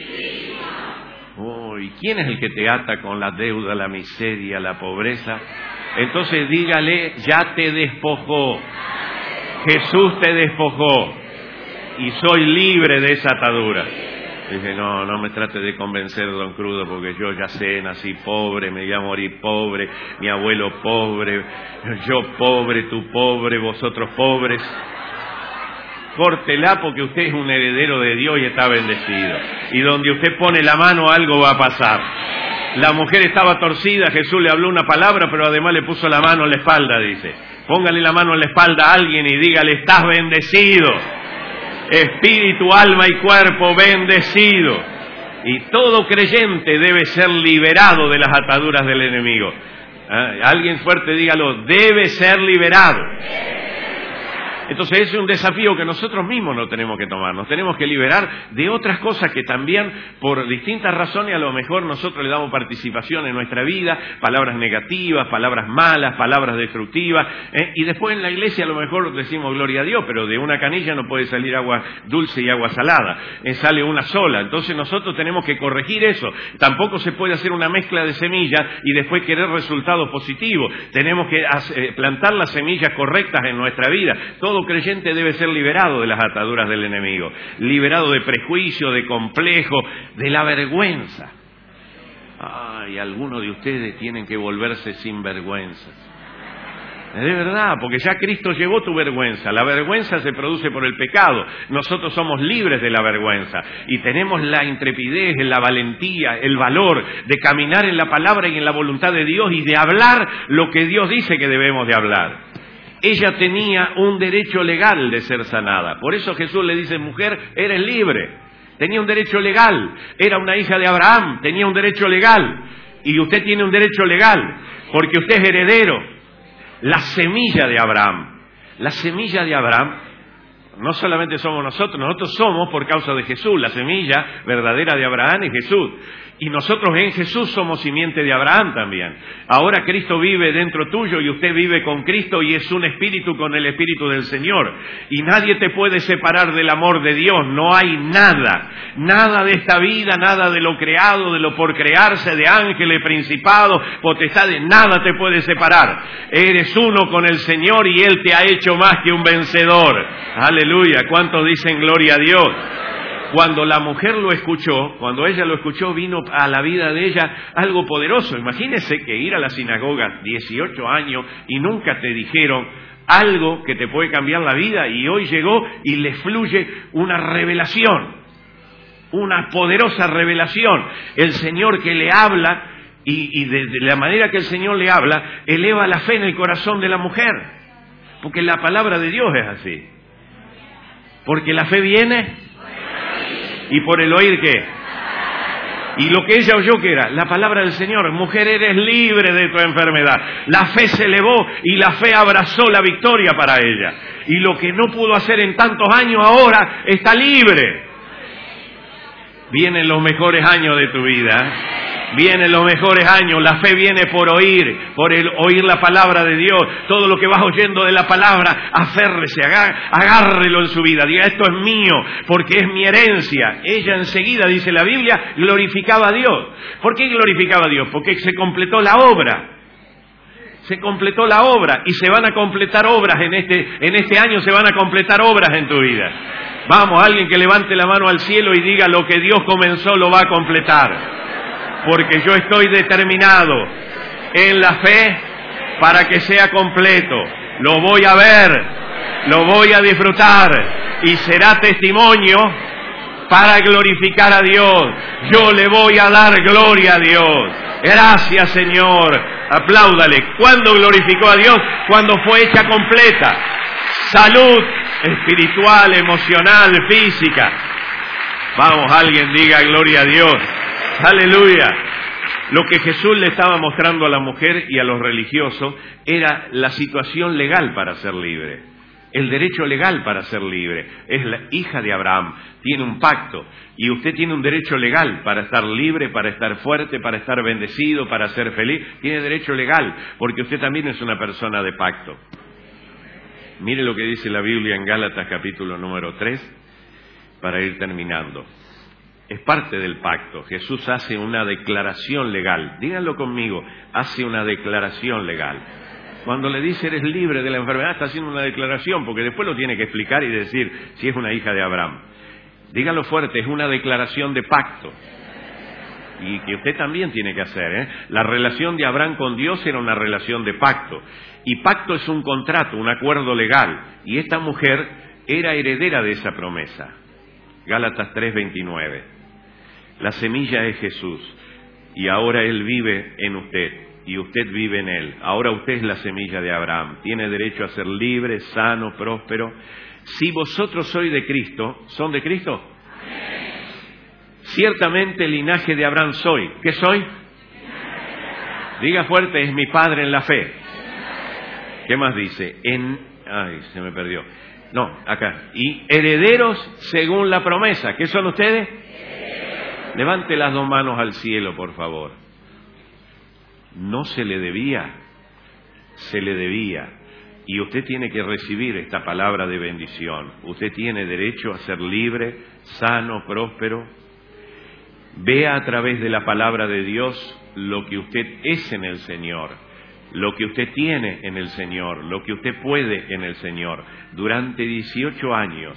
Oh, ¿y quién es el que te ata con la deuda, la miseria, la pobreza? Entonces dígale, ya te despojó. Jesús te despojó. Y soy libre de esa atadura. Dije, no, no me trate de convencer, don Crudo, porque yo ya sé, nací pobre, me voy a morir pobre, mi abuelo pobre, yo pobre, tú pobre, vosotros pobres. Córtela, porque usted es un heredero de Dios y está bendecido. Y donde usted pone la mano, algo va a pasar. La mujer estaba torcida, Jesús le habló una palabra, pero además le puso la mano en la espalda, dice. Póngale la mano en la espalda a alguien y dígale, estás bendecido. Espíritu, alma y cuerpo bendecido. Y todo creyente debe ser liberado de las ataduras del enemigo. ¿Ah? Alguien fuerte dígalo, debe ser liberado. Entonces ese es un desafío que nosotros mismos no tenemos que tomar. Nos tenemos que liberar de otras cosas que también, por distintas razones, a lo mejor nosotros le damos participación en nuestra vida, palabras negativas, palabras malas, palabras destructivas, ¿eh? Y después en la iglesia a lo mejor decimos gloria a Dios, pero de una canilla no puede salir agua dulce y agua salada, eh, sale una sola. Entonces nosotros tenemos que corregir eso. Tampoco se puede hacer una mezcla de semillas y después querer resultados positivos. Tenemos que hacer, plantar las semillas correctas en nuestra vida. Todo creyente debe ser liberado de las ataduras del enemigo, liberado de prejuicio, de complejo, de la vergüenza. Ay, algunos de ustedes tienen que volverse sin vergüenza. De verdad, porque ya Cristo llevó tu vergüenza. La vergüenza se produce por el pecado. Nosotros somos libres de la vergüenza y tenemos la intrepidez, la valentía, el valor de caminar en la palabra y en la voluntad de Dios y de hablar lo que Dios dice que debemos de hablar. Ella tenía un derecho legal de ser sanada. Por eso Jesús le dice, mujer, eres libre. Tenía un derecho legal. Era una hija de Abraham, tenía un derecho legal. Y usted tiene un derecho legal porque usted es heredero. La semilla de Abraham. La semilla de Abraham no solamente somos nosotros, nosotros somos por causa de Jesús. La semilla verdadera de Abraham es Jesús. Y nosotros en Jesús somos simiente de Abraham también. Ahora Cristo vive dentro tuyo y usted vive con Cristo y es un espíritu con el espíritu del Señor. Y nadie te puede separar del amor de Dios. No hay nada, nada de esta vida, nada de lo creado, de lo por crearse, de ángeles, principados, potestades, nada te puede separar. Eres uno con el Señor y Él te ha hecho más que un vencedor. Aleluya. ¿Cuántos dicen gloria a Dios? Cuando la mujer lo escuchó, cuando ella lo escuchó, vino a la vida de ella algo poderoso. Imagínese que ir a la sinagoga dieciocho años y nunca te dijeron algo que te puede cambiar la vida, y hoy llegó y le fluye una revelación, una poderosa revelación. El Señor que le habla, y, y de, de la manera que el Señor le habla, eleva la fe en el corazón de la mujer, porque la palabra de Dios es así. Porque la fe viene... ¿Y por el oír qué? Y lo que ella oyó, ¿qué era? La palabra del Señor. Mujer, eres libre de tu enfermedad. La fe se elevó y la fe abrazó la victoria para ella. Y lo que no pudo hacer en tantos años, ahora está libre. Vienen los mejores años de tu vida. Vienen los mejores años. La fe viene por oír, por el oír la palabra de Dios. Todo lo que vas oyendo de la palabra, aférrese, agárrelo en su vida. Diga, esto es mío, porque es mi herencia. Ella enseguida, dice la Biblia, glorificaba a Dios. ¿Por qué glorificaba a Dios? Porque se completó la obra. Se completó la obra y se van a completar obras en este, en este año, se van a completar obras en tu vida. Vamos, alguien que levante la mano al cielo y diga, lo que Dios comenzó lo va a completar. Porque yo estoy determinado en la fe para que sea completo. Lo voy a ver, lo voy a disfrutar y será testimonio para glorificar a Dios. Yo le voy a dar gloria a Dios. Gracias, Señor. Apláudale. ¿Cuándo glorificó a Dios? Cuando fue hecha completa. Salud espiritual, emocional, física. Vamos, alguien diga gloria a Dios. Aleluya. Lo que Jesús le estaba mostrando a la mujer y a los religiosos era la situación legal para ser libre. El derecho legal para ser libre. Es la hija de Abraham, tiene un pacto y usted tiene un derecho legal para estar libre, para estar fuerte, para estar bendecido, para ser feliz. Tiene derecho legal porque usted también es una persona de pacto. Mire lo que dice la Biblia en Gálatas capítulo número tres, para ir terminando. Es parte del pacto. Jesús hace una declaración legal. Díganlo conmigo, hace una declaración legal. Cuando le dice eres libre de la enfermedad, está haciendo una declaración, porque después lo tiene que explicar y decir si es una hija de Abraham. Díganlo fuerte, es una declaración de pacto. Y que usted también tiene que hacer, ¿eh? La relación de Abraham con Dios era una relación de pacto. Y pacto es un contrato, un acuerdo legal. Y esta mujer era heredera de esa promesa. Gálatas tres veintinueve. La semilla es Jesús y ahora Él vive en usted y usted vive en Él. Ahora usted es la semilla de Abraham. Tiene derecho a ser libre, sano, próspero. Si vosotros sois de Cristo, ¿son de Cristo? Amén. Ciertamente el linaje de Abraham soy. ¿Qué soy? Diga fuerte, es mi padre en la fe. ¿Qué más dice? En, ay, se me perdió. No, acá. Y herederos según la promesa. ¿Qué son ustedes? Levante las dos manos al cielo, por favor. No se le debía, se le debía. Y usted tiene que recibir esta palabra de bendición. Usted tiene derecho a ser libre, sano, próspero. Vea a través de la palabra de Dios lo que usted es en el Señor, lo que usted tiene en el Señor, lo que usted puede en el Señor. Durante dieciocho años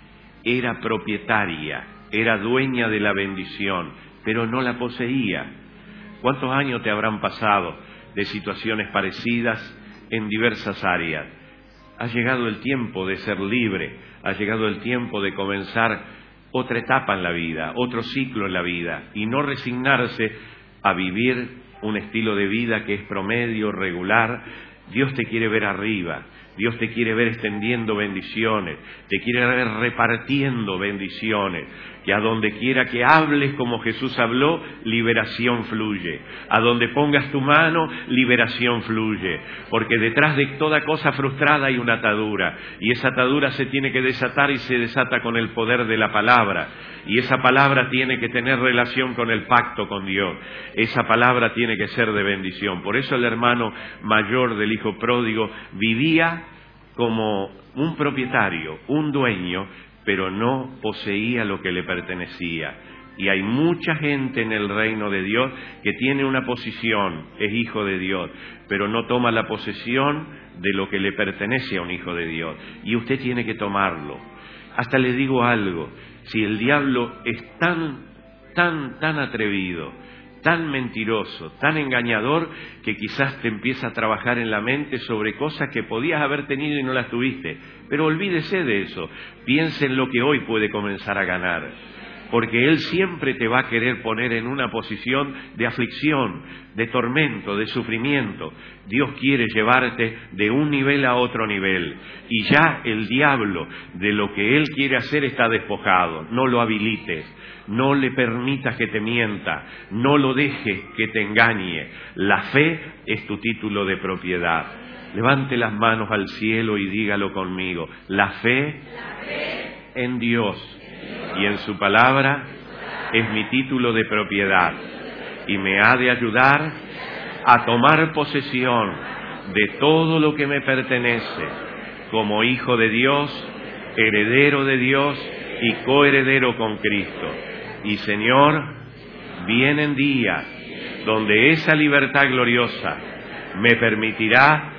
era propietaria, era dueña de la bendición, pero no la poseía. ¿Cuántos años te habrán pasado de situaciones parecidas en diversas áreas? Ha llegado el tiempo de ser libre, ha llegado el tiempo de comenzar otra etapa en la vida, otro ciclo en la vida, y no resignarse a vivir un estilo de vida que es promedio, regular. Dios te quiere ver arriba, Dios te quiere ver extendiendo bendiciones, te quiere ver repartiendo bendiciones, que a donde quiera que hables como Jesús habló, liberación fluye. A donde pongas tu mano, liberación fluye. Porque detrás de toda cosa frustrada hay una atadura, y esa atadura se tiene que desatar y se desata con el poder de la palabra. Y esa palabra tiene que tener relación con el pacto con Dios. Esa palabra tiene que ser de bendición. Por eso el hermano mayor del hijo pródigo vivía como un propietario, un dueño, pero no poseía lo que le pertenecía. Y hay mucha gente en el reino de Dios que tiene una posición, es hijo de Dios, pero no toma la posesión de lo que le pertenece a un hijo de Dios. Y usted tiene que tomarlo. Hasta le digo algo, si el diablo es tan, tan, tan atrevido, tan mentiroso, tan engañador, que quizás te empieza a trabajar en la mente sobre cosas que podías haber tenido y no las tuviste. Pero olvídese de eso, piense en lo que hoy puede comenzar a ganar. Porque Él siempre te va a querer poner en una posición de aflicción, de tormento, de sufrimiento. Dios quiere llevarte de un nivel a otro nivel. Y ya el diablo, de lo que él quiere hacer, está despojado. No lo habilites, no le permitas que te mienta, no lo dejes que te engañe. La fe es tu título de propiedad. Levante las manos al cielo y dígalo conmigo. La fe, La fe en Dios y en su palabra es mi título de propiedad y me ha de ayudar a tomar posesión de todo lo que me pertenece como hijo de Dios, heredero de Dios y coheredero con Cristo. Y Señor, vienen días donde esa libertad gloriosa me permitirá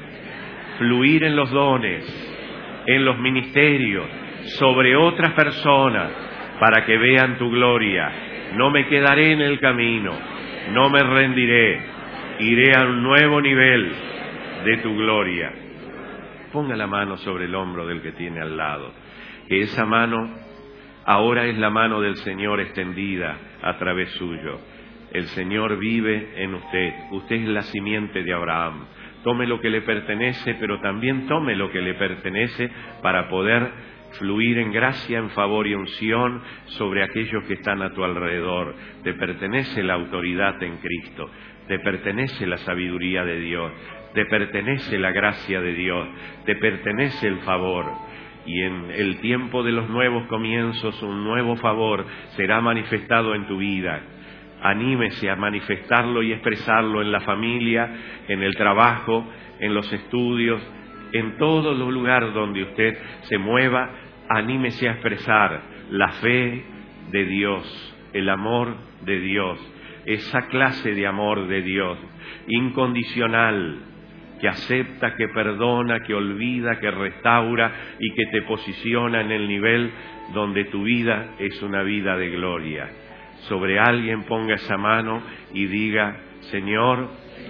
fluir en los dones, en los ministerios, sobre otras personas, para que vean tu gloria. No me quedaré en el camino, no me rendiré, iré a un nuevo nivel de tu gloria. Ponga la mano sobre el hombro del que tiene al lado, que esa mano ahora es la mano del Señor extendida a través suyo. El Señor vive en usted, usted es la simiente de Abraham. Tome lo que le pertenece, pero también tome lo que le pertenece para poder fluir en gracia, en favor y unción sobre aquellos que están a tu alrededor. Te pertenece la autoridad en Cristo, te pertenece la sabiduría de Dios, te pertenece la gracia de Dios, te pertenece el favor. Y en el tiempo de los nuevos comienzos, un nuevo favor será manifestado en tu vida. Anímese a manifestarlo y expresarlo en la familia, en el trabajo, en los estudios, en todos los lugares donde usted se mueva. Anímese a expresar la fe de Dios, el amor de Dios, esa clase de amor de Dios, incondicional, que acepta, que perdona, que olvida, que restaura y que te posiciona en el nivel donde tu vida es una vida de gloria. Sobre alguien ponga esa mano y diga: Señor,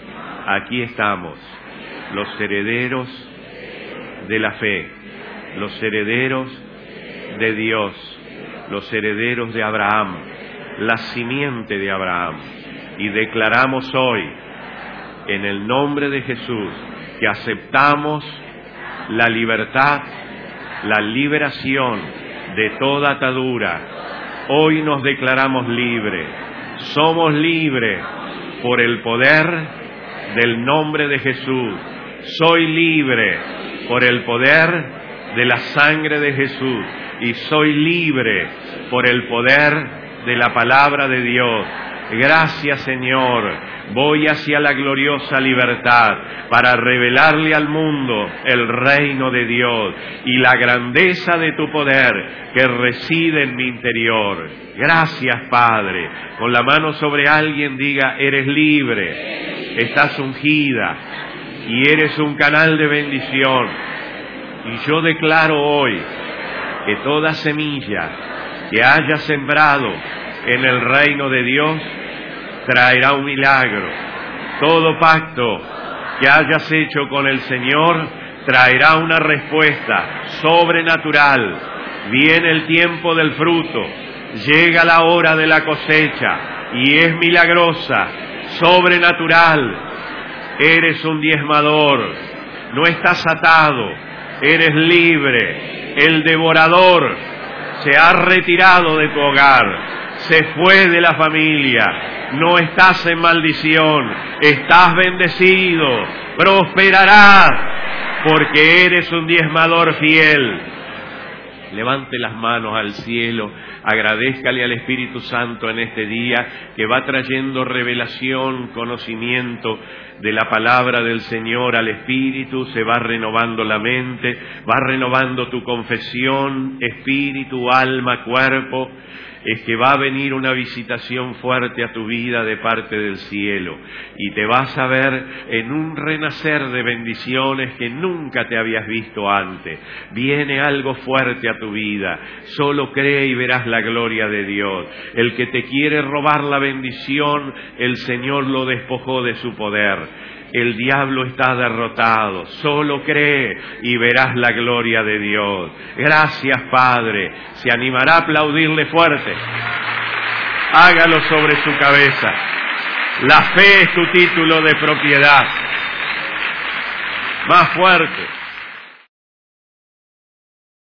aquí estamos, los herederos de la fe, los herederos de Dios, los herederos de Abraham, la simiente de Abraham. Y declaramos hoy, en el nombre de Jesús, que aceptamos la libertad, la liberación de toda atadura. Hoy nos declaramos libres, somos libres por el poder del nombre de Jesús. Soy libre por el poder de la sangre de Jesús y soy libre por el poder de la palabra de Dios. Gracias, Señor. Voy hacia la gloriosa libertad para revelarle al mundo el reino de Dios y la grandeza de tu poder que reside en mi interior. Gracias, Padre. Con la mano sobre alguien diga, eres libre, estás ungida y eres un canal de bendición. Y yo declaro hoy que toda semilla que haya sembrado en el reino de Dios traerá un milagro. Todo pacto que hayas hecho con el Señor traerá una respuesta sobrenatural. Viene el tiempo del fruto, llega la hora de la cosecha y es milagrosa, sobrenatural. Eres un diezmador, no estás atado, eres libre. El devorador se ha retirado de tu hogar, se fue de la familia. No estás en maldición, estás bendecido, prosperarás, porque eres un diezmador fiel. Levante las manos al cielo, agradézcale al Espíritu Santo en este día que va trayendo revelación, conocimiento de la palabra del Señor al Espíritu. Se va renovando la mente, va renovando tu confesión, espíritu, alma, cuerpo. Es que va a venir una visitación fuerte a tu vida de parte del cielo y te vas a ver en un renacer de bendiciones que nunca te habías visto antes. Viene algo fuerte a tu vida, solo cree y verás la gloria de Dios. El que te quiere robar la bendición, el Señor lo despojó de su poder. El diablo está derrotado, solo cree y verás la gloria de Dios. Gracias, Padre. Se animará a aplaudirle fuerte. Hágalo sobre su cabeza. La fe es tu título de propiedad. Más fuerte.